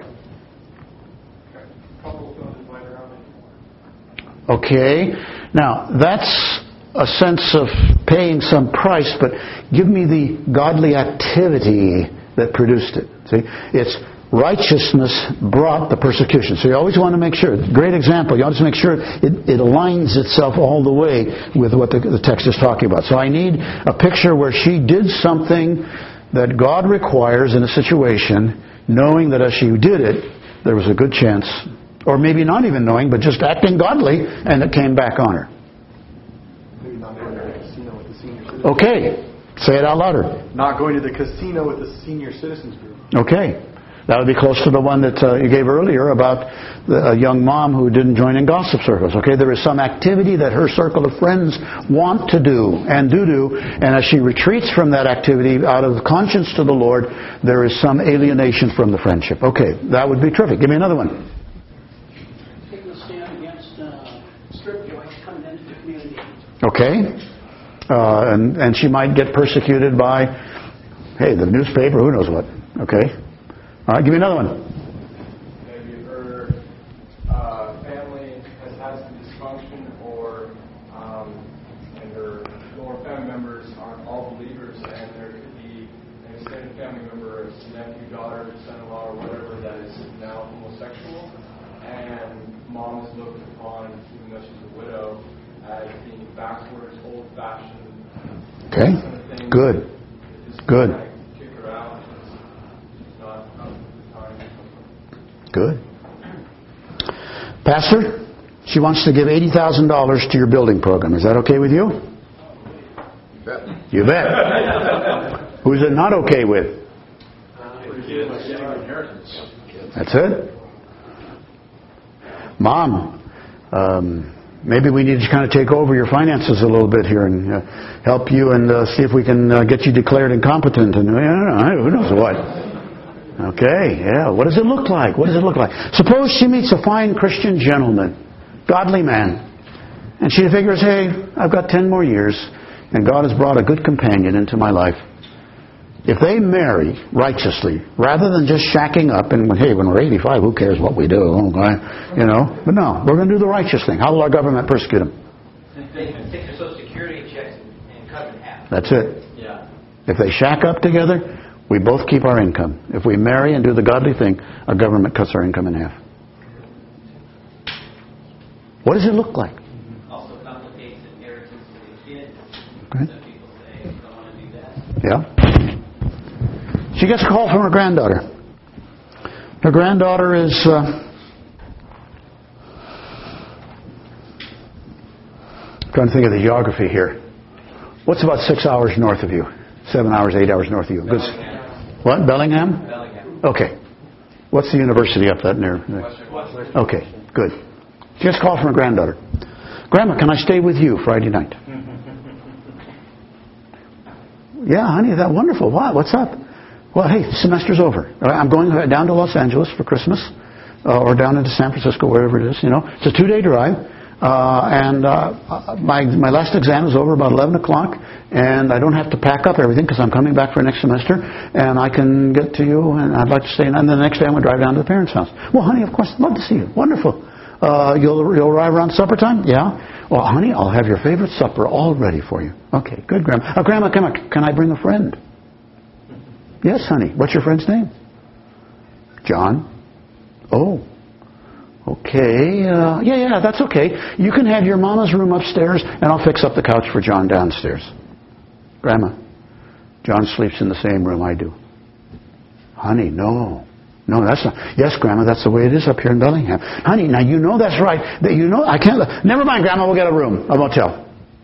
Okay, now that's a sense of paying some price, but give me the godly activity that produced it. See, it's righteousness brought the persecution. So you always want to make sure, great example, you always make sure it, it aligns itself all the way with what the, the text is talking about. So I need a picture where she did something that God requires in a situation, knowing that as she did it, there was a good chance, or maybe not even knowing, but just acting godly, and it came back on her. Maybe not going to the casino with the senior citizens. Okay, say it out louder. Not going to the casino with the senior citizens group. Okay, that would be close to the one that uh, you gave earlier about the, a young mom who didn't join in gossip circles. Okay, there is some activity that her circle of friends want to do and do do, and as she retreats from that activity out of conscience to the Lord, there is some alienation from the friendship. Okay, that would be terrific. Give me another one. Taking a stand against uh, strip joints coming into the community. Okay, uh, and and she might get persecuted by, hey, the newspaper, who knows what. Okay. All right, give me another one. Maybe her uh, family has had some dysfunction, or um, and her lower family members aren't all believers, and there could be an extended family member, a nephew, daughter, son-in-law, or whatever that is now homosexual, and mom is looked upon, even though she's a widow, as being backwards, old-fashioned. Okay, Kind of thing. good, Just good. kind of kick her out. It's not up to the time. Good. Pastor, she wants to give eighty thousand dollars to your building program. Is that okay with you? You bet. You bet. Who's it not okay with? Uh, That's it. Mom, um, maybe we need to kind of take over your finances a little bit here and uh, help you and uh, see if we can uh, get you declared incompetent and uh, who knows what. Okay, yeah. What does it look like? What does it look like? Suppose she meets a fine Christian gentleman, godly man, and she figures, hey, I've got ten more years and God has brought a good companion into my life. If they marry righteously, rather than just shacking up and, hey, when we're eighty-five, who cares what we do? You know? But no, we're going to do the righteous thing. How will our government persecute them? They can take their Social Security checks and cut it in half. That's it. Yeah. If they shack up together, we both keep our income. If we marry and do the godly thing, our government cuts our income in half. What does it look like? Also complicates inheritance for the kids. Okay. Some people say, don't want to do that. Yeah. She gets a call from her granddaughter. Her granddaughter is uh, trying to think of the geography here. What's about six hours north of you? Seven hours, eight hours north of you? Good. What? Bellingham? Bellingham. Okay. What's the university up that near? Okay, good. She gets a call from her granddaughter. Grandma, can I stay with you Friday night? Yeah, honey, that's wonderful. Wow, what's up? Well, hey, semester's over. I'm going down to Los Angeles for Christmas, uh, or down into San Francisco, wherever it is. You know, it's a two-day drive, uh, and uh, my my last exam is over about eleven o'clock, and I don't have to pack up everything because I'm coming back for next semester, and I can get to you, and I'd like to stay. And then the next day, I'm going to drive down to the parents' house. Well, honey, of course, I'd love to see you. Wonderful. Uh, you'll you'll arrive around supper time? Yeah. Well, honey, I'll have your favorite supper all ready for you. Okay, good, Grandma. Oh, Grandma, come on. Can I bring a friend? Yes, honey. What's your friend's name? John. Oh. Okay. Uh, yeah, yeah, that's okay. You can have your mama's room upstairs, and I'll fix up the couch for John downstairs. Grandma, John sleeps in the same room I do. Honey, no. No, that's not. Yes, Grandma, that's the way it is up here in Bellingham. Honey, now you know that's right. That you know I can't. Never mind, Grandma. We'll get a room, a motel.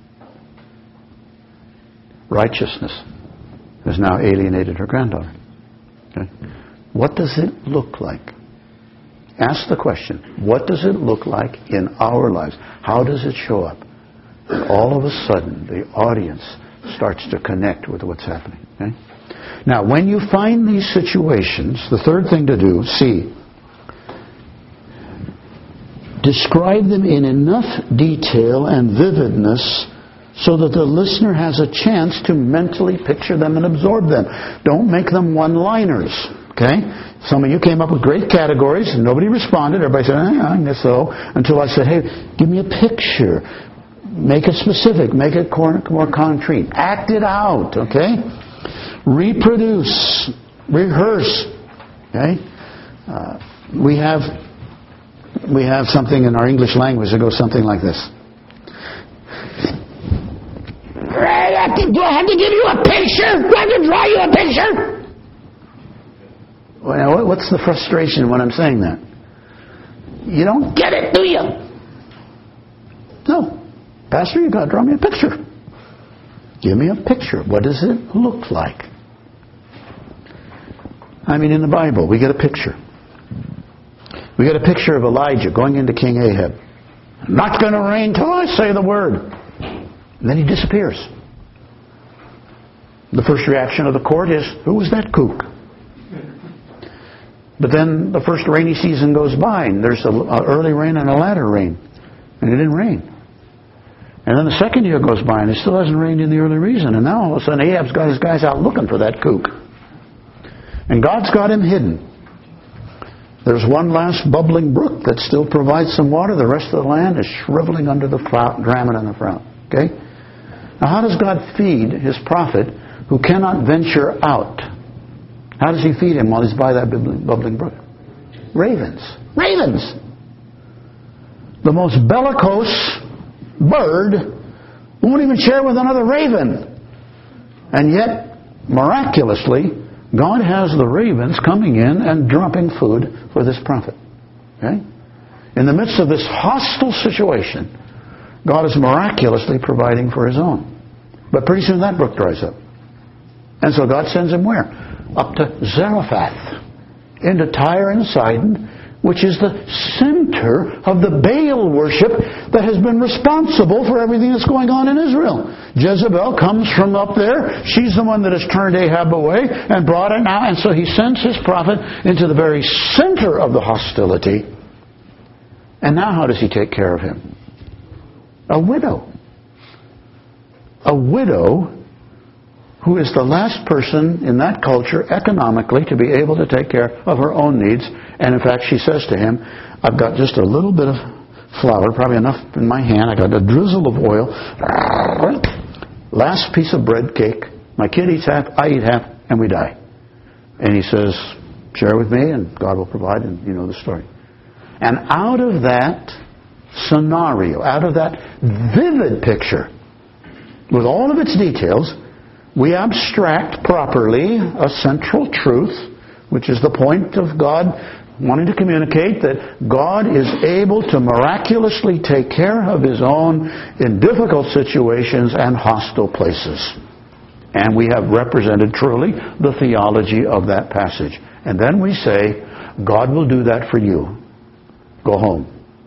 Righteousness has now alienated her granddaughter. Okay. What does it look like? Ask the question. What does it look like in our lives? How does it show up? And all of a sudden, the audience starts to connect with what's happening. Okay? Now, when you find these situations, the third thing to do, C, describe them in enough detail and vividness so that the listener has a chance to mentally picture them and absorb them. Don't make them one-liners. Okay? Some of you came up with great categories and nobody responded. Everybody said, eh, I guess so. Until I said, hey, give me a picture. Make it specific. Make it more concrete. Act it out. Okay? Reproduce, rehearse. Okay, uh, we have we have something in our English language that goes something like this. Do I have to give you a picture? Do I have to draw you a picture? Well, what's the frustration when I'm saying that? You don't get it, do you? No, Pastor, you got to draw me a picture. Give me a picture. What does it look like? I mean, in the Bible, we get a picture. We get a picture of Elijah going into King Ahab. Not going to rain till I say the word. And then he disappears. The first reaction of the court is, who was that kook? But then the first rainy season goes by, and there's an early rain and a latter rain. And it didn't rain. And then the second year goes by, and it still hasn't rained in the early season. And now all of a sudden Ahab's got his guys out looking for that kook. And God's got him hidden. There's one last bubbling brook that still provides some water. The rest of the land is shriveling under the drought and the drought. Okay? Now how does God feed His prophet who cannot venture out? How does He feed him while he's by that bubbling brook? Ravens. Ravens! The most bellicose bird won't even share with another raven. And yet, miraculously, God has the ravens coming in and dropping food for this prophet. Okay? In the midst of this hostile situation, God is miraculously providing for His own. But pretty soon that brook dries up. And so God sends him where? Up to Zarephath. into Tyre and Sidon, which is the center of the Baal worship that has been responsible for everything that's going on in Israel. Jezebel comes from up there. She's the one that has turned Ahab away and brought it now. And so he sends his prophet into the very center of the hostility. And now how does he take care of him? A widow. A widow who is the last person in that culture economically to be able to take care of her own needs. And in fact, she says to him, I've got just a little bit of flour, probably enough in my hand. I got a drizzle of oil. Last piece of bread cake. My kid eats half, I eat half, and we die. And he says, share with me, and God will provide, and you know the story. And out of that scenario, out of that vivid picture, with all of its details, we abstract properly a central truth, which is the point of God wanting to communicate that God is able to miraculously take care of His own in difficult situations and hostile places. And we have represented truly the theology of that passage. And then we say, God will do that for you. Go home.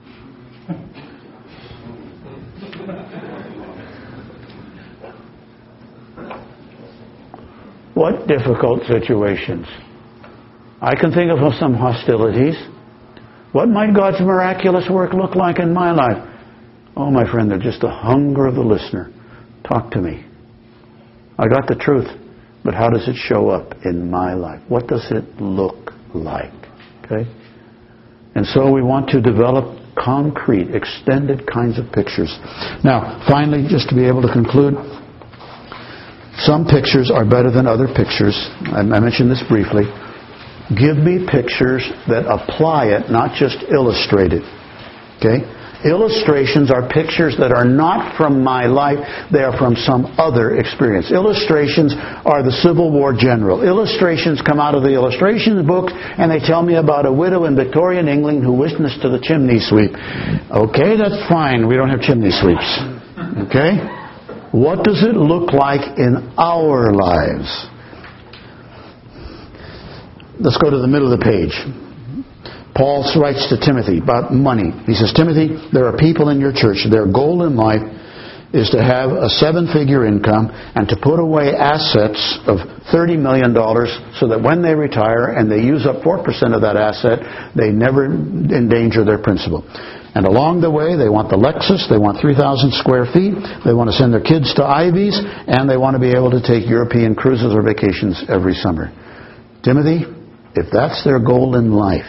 What difficult situations? I can think of some hostilities. What might God's miraculous work look like in my life? Oh, my friend, they're just the hunger of the listener. Talk to me. I got the truth, but how does it show up in my life? What does it look like? Okay? And so we want to develop concrete, extended kinds of pictures. Now, finally, just to be able to conclude, some pictures are better than other pictures. I mentioned this briefly. Give me pictures that apply it, not just illustrate it. Okay? Illustrations are pictures that are not from my life. They are from some other experience. Illustrations are the Civil War general. Illustrations come out of the illustrations books, and they tell me about a widow in Victorian England who witnessed to the chimney sweep. Okay, that's fine. We don't have chimney sweeps. Okay? What does it look like in our lives? Let's go to the middle of the page. Paul writes to Timothy about money. He says, Timothy, there are people in your church, their goal in life is to have a seven-figure income and to put away assets of thirty million dollars so that when they retire and they use up four percent of that asset, they never endanger their principal. And along the way, they want the Lexus, they want three thousand square feet, they want to send their kids to Ivies, and they want to be able to take European cruises or vacations every summer. Timothy, if that's their goal in life,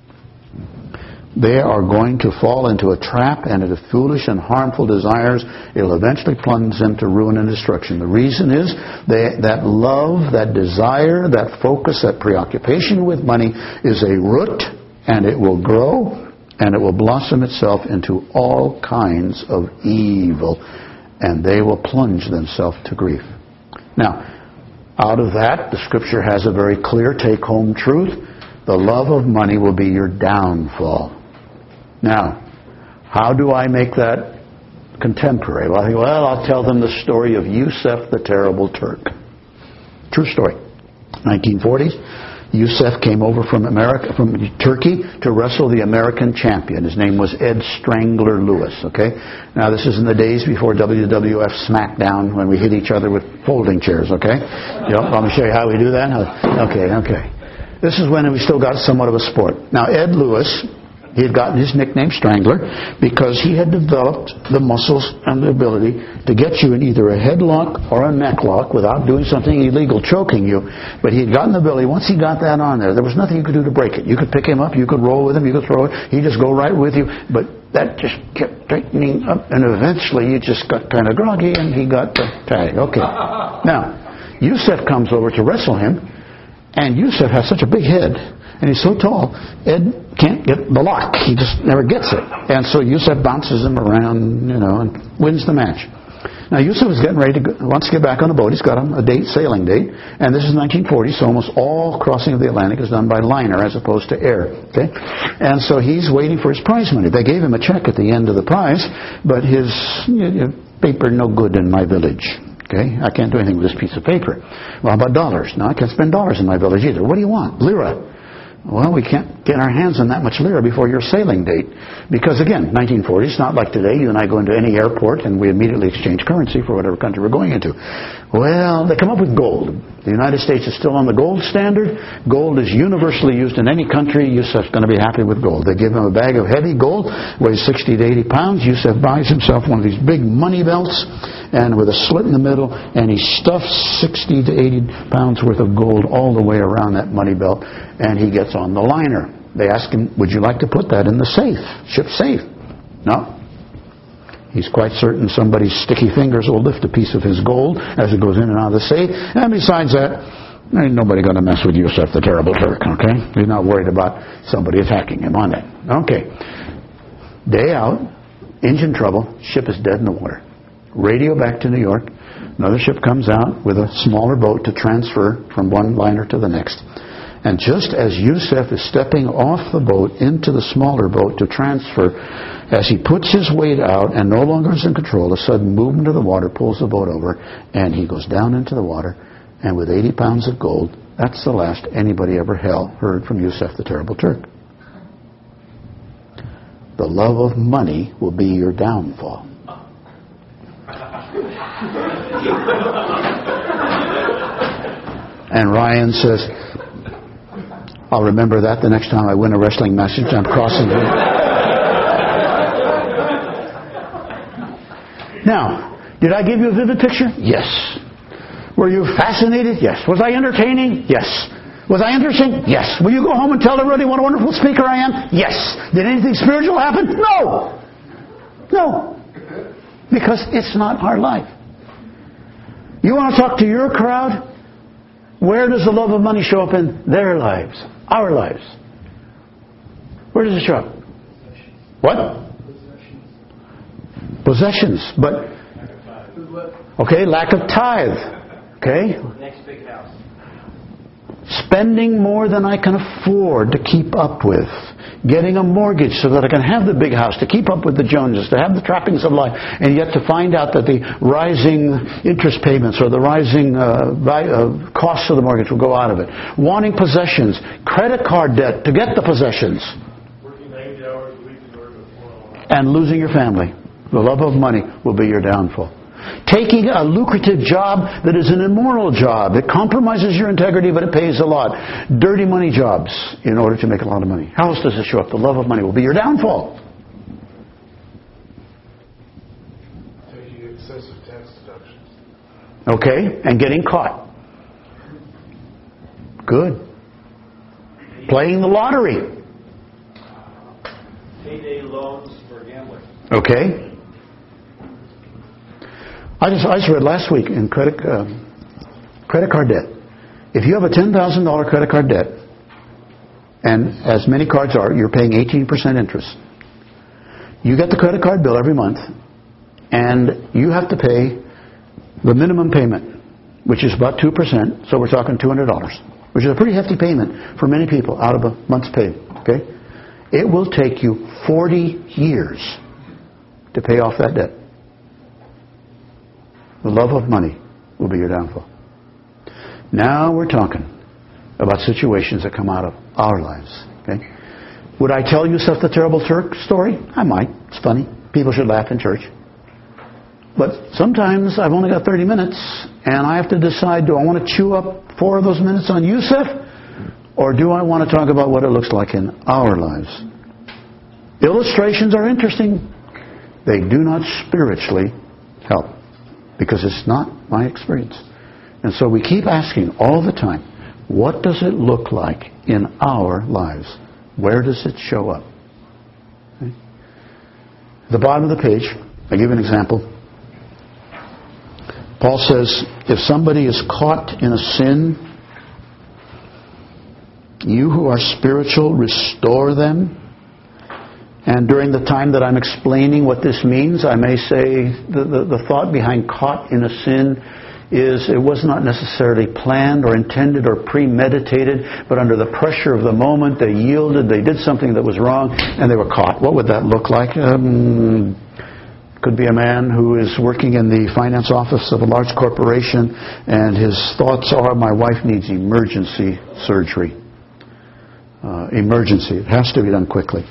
they are going to fall into a trap and into foolish and harmful desires. It'll eventually plunge them to ruin and destruction. The reason is they, that love, that desire, that focus, that preoccupation with money is a root, and it will grow and it will blossom itself into all kinds of evil, and they will plunge themselves to grief. Now, out of that, the Scripture has a very clear take-home truth. The love of money will be your downfall. Now, how do I make that contemporary? Well, I think, well, I'll tell them the story of Yusuf the Terrible Turk. True story. nineteen forties, Yusuf came over from America, from Turkey to wrestle the American champion. His name was Ed Strangler Lewis. Okay. Now, this is in the days before W W F SmackDown, when we hit each other with folding chairs. Okay. Yep, let me show you how we do that. Okay. Okay. This is when we still got somewhat of a sport. Now, Ed Lewis, he had gotten his nickname Strangler because he had developed the muscles and the ability to get you in either a headlock or a necklock without doing something illegal, choking you. But he had gotten the ability, once he got that on there, there was nothing you could do to break it. You could pick him up, you could roll with him, you could throw it, he'd just go right with you. But that just kept tightening up, and eventually you just got kind of groggy and he got the tag. Okay. Now, Yusuf comes over to wrestle him, and Yusuf has such a big head, and he's so tall, Ed can't get the lock. He just never gets it. And so Yusuf bounces him around, you know, and wins the match. Now, Yusuf is getting ready to go, wants to get back on a boat. He's got a date, sailing date. And this is nineteen forty, so almost all crossing of the Atlantic is done by liner as opposed to air. Okay? And so he's waiting for his prize money. They gave him a check at the end of the prize, but his you know, paper no good in my village. Okay? I can't do anything with this piece of paper. Well, how about dollars? No, I can't spend dollars in my village either. What do you want? Lira. Well, we can't get our hands on that much lira before your sailing date. Because again, nineteen forty, it's not like today. You and I go into any airport and we immediately exchange currency for whatever country we're going into. Well, they come up with gold. The United States is still on the gold standard. Gold is universally used in any country. Yusuf's going to be happy with gold. They give him a bag of heavy gold, weighs sixty to eighty pounds. Yusuf buys himself one of these big money belts and with a slit in the middle, and he stuffs sixty to eighty pounds worth of gold all the way around that money belt, and he gets on the liner. They ask him, would you like to put that in the safe, ship safe? No. He's quite certain somebody's sticky fingers will lift a piece of his gold as it goes in and out of the safe. And besides that, ain't nobody going to mess with Yusuf the Terrible Turk, okay? He's not worried about somebody attacking him on that. Okay. Day out, engine trouble, ship is dead in the water. Radio back to New York. Another ship comes out with a smaller boat to transfer from one liner to the next. And just as Yusuf is stepping off the boat into the smaller boat to transfer, as he puts his weight out and no longer is in control, a sudden movement of the water pulls the boat over, and he goes down into the water. And with eighty pounds of gold, that's the last anybody ever hell heard from Yusuf the Terrible Turk. The love of money will be your downfall. And Ryan says, I'll remember that the next time I win a wrestling match. I'm crossing it. Now, did I give you a vivid picture? Yes. Were you fascinated? Yes. Was I entertaining? Yes. Was I interesting? Yes. Will you go home and tell everybody what a wonderful speaker I am? Yes. Did anything spiritual happen? No. No. Because it's not our life. You want to talk to your crowd? Where does the love of money show up in their lives? Our lives. Where does it show up? What? Possessions. Possessions. But, okay, lack of tithe. Okay? Next big house. Spending more than I can afford to keep up with. Getting a mortgage so that I can have the big house, to keep up with the Joneses, to have the trappings of life, and yet to find out that the rising interest payments or the rising uh, uh, costs of the mortgage will go out of it. Wanting possessions, credit card debt to get the possessions. Working ninety hours a week in order to afford. And losing your family. The love of money will be your downfall. Taking a lucrative job that is an immoral job. It compromises your integrity, but it pays a lot. Dirty money jobs in order to make a lot of money. How else does it show up? The love of money will be your downfall. Taking excessive tax deductions. Okay? And getting caught. Good. Playing the lottery. Payday loans for gambling. Okay? I just, I just read last week in credit, uh, credit card debt. If you have a ten thousand dollars credit card debt, and as many cards are, you're paying eighteen percent interest. You get the credit card bill every month, and you have to pay the minimum payment, which is about two percent, so we're talking two hundred dollars, which is a pretty hefty payment for many people out of a month's pay. Okay? It will take you forty years to pay off that debt. The love of money will be your downfall. Now we're talking about situations that come out of our lives. Okay? Would I tell Yusuf the Terrible Turk story? I might. It's funny. People should laugh in church. But sometimes I've only got thirty minutes, and I have to decide, do I want to chew up four of those minutes on Yusuf, or do I want to talk about what it looks like in our lives? Illustrations are interesting. They do not spiritually help. Because it's not my experience. And so we keep asking all the time, what does it look like in our lives? Where does it show up? Okay. At the bottom of the page, I give an example. Paul says, if somebody is caught in a sin, you who are spiritual, restore them. And during the time that I'm explaining what this means, I may say the, the, the thought behind caught in a sin is it was not necessarily planned or intended or premeditated, but under the pressure of the moment, they yielded, they did something that was wrong, and they were caught. What would that look like? Um, could be a man who is working in the finance office of a large corporation, and his thoughts are, my wife needs emergency surgery. Uh, emergency. It has to be done quickly.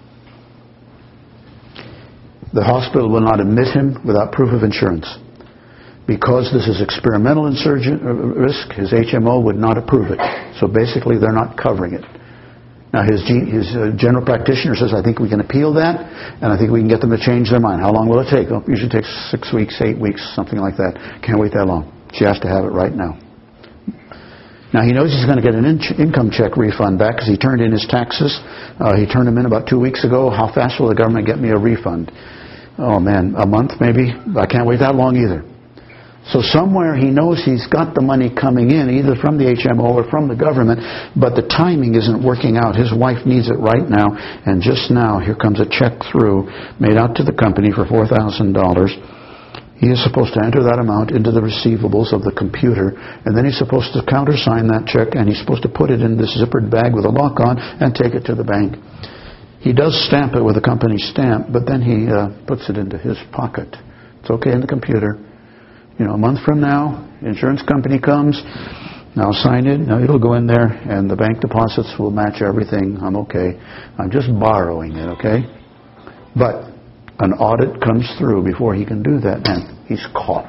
The hospital will not admit him without proof of insurance. Because this is experimental insurgent risk, his H M O would not approve it. So basically, they're not covering it. Now, his, G, his uh, general practitioner says, I think we can appeal that, and I think we can get them to change their mind. How long will it take? Well, it usually takes six weeks, eight weeks, something like that. Can't wait that long. She has to have it right now. Now, he knows he's going to get an in- income check refund back because he turned in his taxes. Uh, he turned them in about two weeks ago. How fast will the government get me a refund? Oh, man, a month maybe? I can't wait that long either. So somewhere he knows he's got the money coming in, either from the H M O or from the government, but the timing isn't working out. His wife needs it right now, and just now here comes a check through, made out to the company for four thousand dollars. He is supposed to enter that amount into the receivables of the computer, and then he's supposed to countersign that check, and he's supposed to put it in this zippered bag with a lock on and take it to the bank. He does stamp it with a company stamp, but then he uh, puts it into his pocket. It's okay in the computer. You know, a month from now, insurance company comes, now sign it, now it'll go in there, and the bank deposits will match everything. I'm okay. I'm just borrowing it, okay? But an audit comes through before he can do that, and he's caught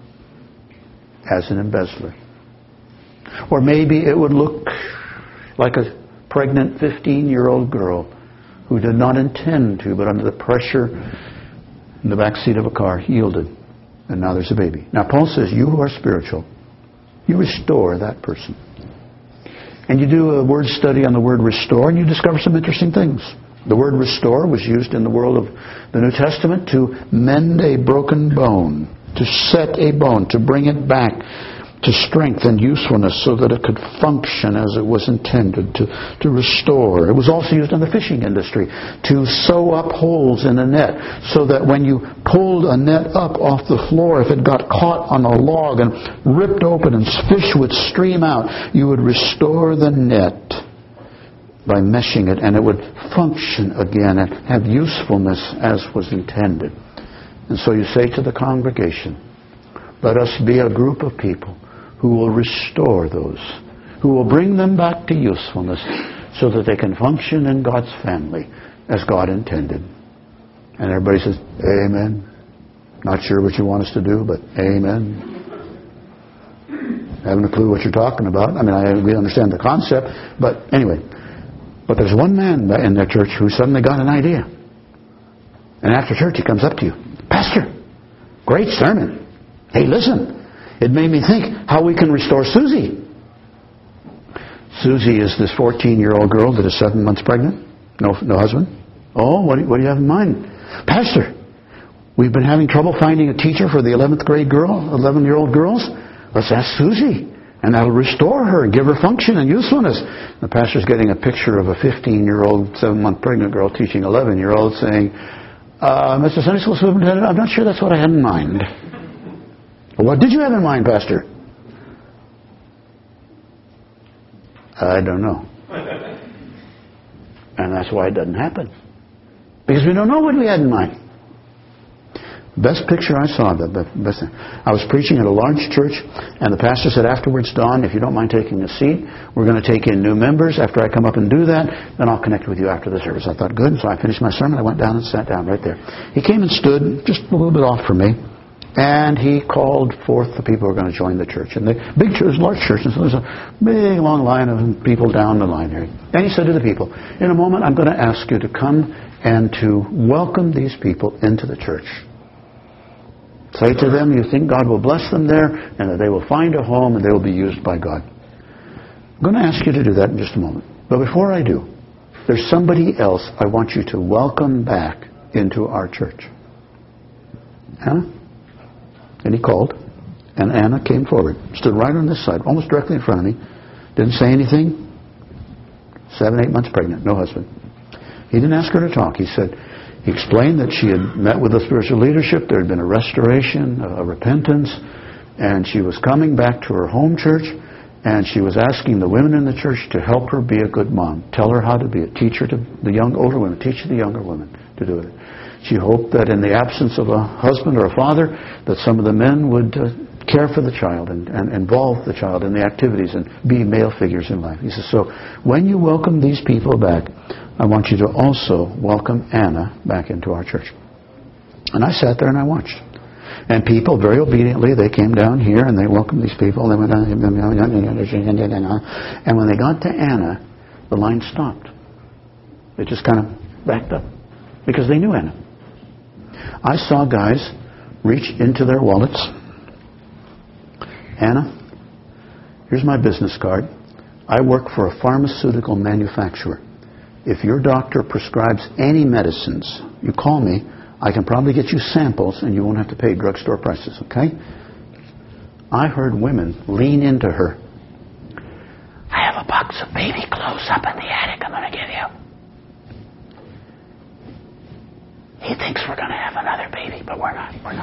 as an embezzler. Or maybe it would look like a pregnant fifteen-year-old girl who did not intend to, but under the pressure in the back seat of a car, yielded. And now there's a baby. Now Paul says, you who are spiritual, you restore that person. And you do a word study on the word restore, and you discover some interesting things. The word restore was used in the world of the New Testament to mend a broken bone, to set a bone, to bring it back to strength and usefulness so that it could function as it was intended, to, to restore. It was also used in the fishing industry to sew up holes in a net so that when you pulled a net up off the floor, if it got caught on a log and ripped open and fish would stream out, you would restore the net by meshing it, and it would function again and have usefulness as was intended. And so you say to the congregation, let us be a group of people who will restore those, who will bring them back to usefulness so that they can function in God's family as God intended. And everybody says, amen. Not sure what you want us to do, but amen. Haven't a clue what you're talking about. I mean, I, we understand the concept, but anyway. But there's one man in their church who suddenly got an idea. And after church, he comes up to you. Pastor, great sermon. Hey, listen. It made me think how we can restore Susie. Susie is this fourteen-year-old girl that is seven months pregnant. No, no husband. Oh, what do, what do you have in mind? Pastor, we've been having trouble finding a teacher for the eleventh grade girl, eleven-year-old girls. Let's ask Susie. And that'll restore her and give her function and usefulness. The pastor's getting a picture of a fifteen-year-old, seven-month pregnant girl teaching eleven-year-olds saying, uh, Mister Sunday School Superintendent, I'm not sure that's what I had in mind. What did you have in mind, Pastor? I don't know. And that's why it doesn't happen. Because we don't know what we had in mind. Best picture I saw. The best thing. I was preaching at a large church, and the pastor said afterwards, Don, if you don't mind taking a seat, we're going to take in new members. After I come up and do that, then I'll connect with you after the service. I thought, good. So I finished my sermon. I went down and sat down right there. He came and stood just a little bit off from me, and he called forth the people who are going to join the church. And the big church, large church, and so there's a big long line of people down the line here. And he said to the people, in a moment, I'm going to ask you to come and to welcome these people into the church. Say to them, you think God will bless them there, and that they will find a home and they will be used by God. I'm going to ask you to do that in just a moment. But before I do, there's somebody else I want you to welcome back into our church. Huh? And he called, and Anna came forward, stood right on this side, almost directly in front of me, didn't say anything. Seven, eight months pregnant, no husband. He didn't ask her to talk. He said, he explained that she had met with the spiritual leadership, there had been a restoration, a repentance, and she was coming back to her home church, and she was asking the women in the church to help her be a good mom, tell her how to be a teacher to the young older women, teach the younger women to do it. She hoped that in the absence of a husband or a father, that some of the men would uh, care for the child and, and involve the child in the activities and be male figures in life. He says, so when you welcome these people back, I want you to also welcome Anna back into our church. And I sat there and I watched. And people, very obediently, they came down here and they welcomed these people. They went down, and when they got to Anna, the line stopped. It just kind of backed up because they knew Anna. I saw guys reach into their wallets. Anna, here's my business card. I work for a pharmaceutical manufacturer. If your doctor prescribes any medicines, you call me. I can probably get you samples and you won't have to pay drugstore prices, okay? I heard women lean into her. I have a box of baby clothes up in the attic I'm going to give you. He thinks we're going to have another baby, but we're not. We're not.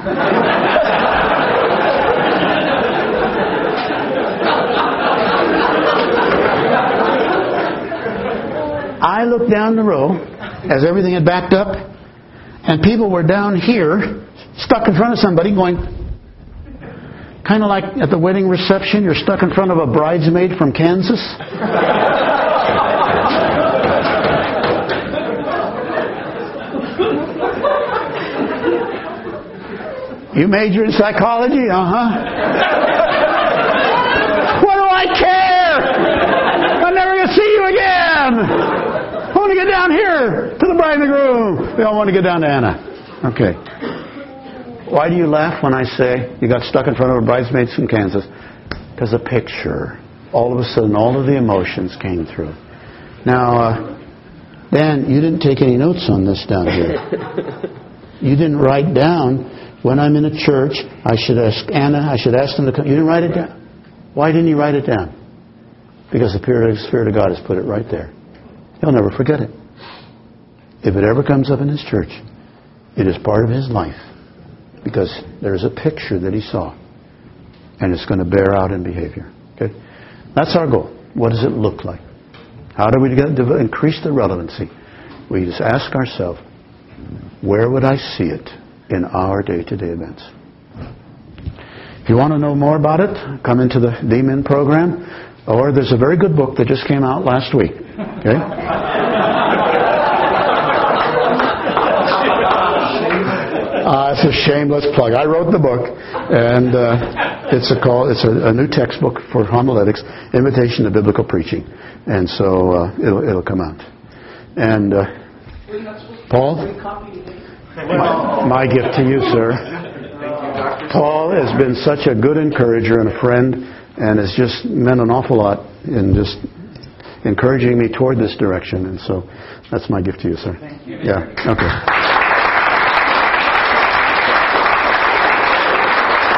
I looked down the row as everything had backed up, and people were down here, stuck in front of somebody going, kind of like at the wedding reception, you're stuck in front of a bridesmaid from Kansas. You major in psychology? Uh-huh. What do I care? I'm never going to see you again. I want to get down here to the bride and the groom. We all want to get down to Anna. Okay. Why do you laugh when I say you got stuck in front of a bridesmaid from Kansas? Because a picture. All of a sudden, all of the emotions came through. Now, uh, Dan, you didn't take any notes on this down here. You didn't write down, when I'm in a church, I should ask Anna, I should ask them to come. You didn't write it down. Why didn't you write it down? Because the Spirit of God has put it right there. He'll never forget it. If it ever comes up in his church, it is part of his life. Because there's a picture that he saw. And it's going to bear out in behavior. Okay? That's our goal. What does it look like? How do we get, increase the relevancy? We just ask ourselves, where would I see it in our day-to-day events? If you want to know more about it, come into the D M I N program. Or there's a very good book that just came out last week. Okay? Uh, it's a shameless plug. I wrote the book, and uh, it's a call. It's a, a new textbook for homiletics, Invitation to Biblical Preaching, and so uh, it'll it'll come out. And uh, Paul, my, my gift to you, sir. Paul has been such a good encourager and a friend, and has just meant an awful lot in just encouraging me toward this direction, and so that's my gift to you, sir. Thank you. Yeah. Okay.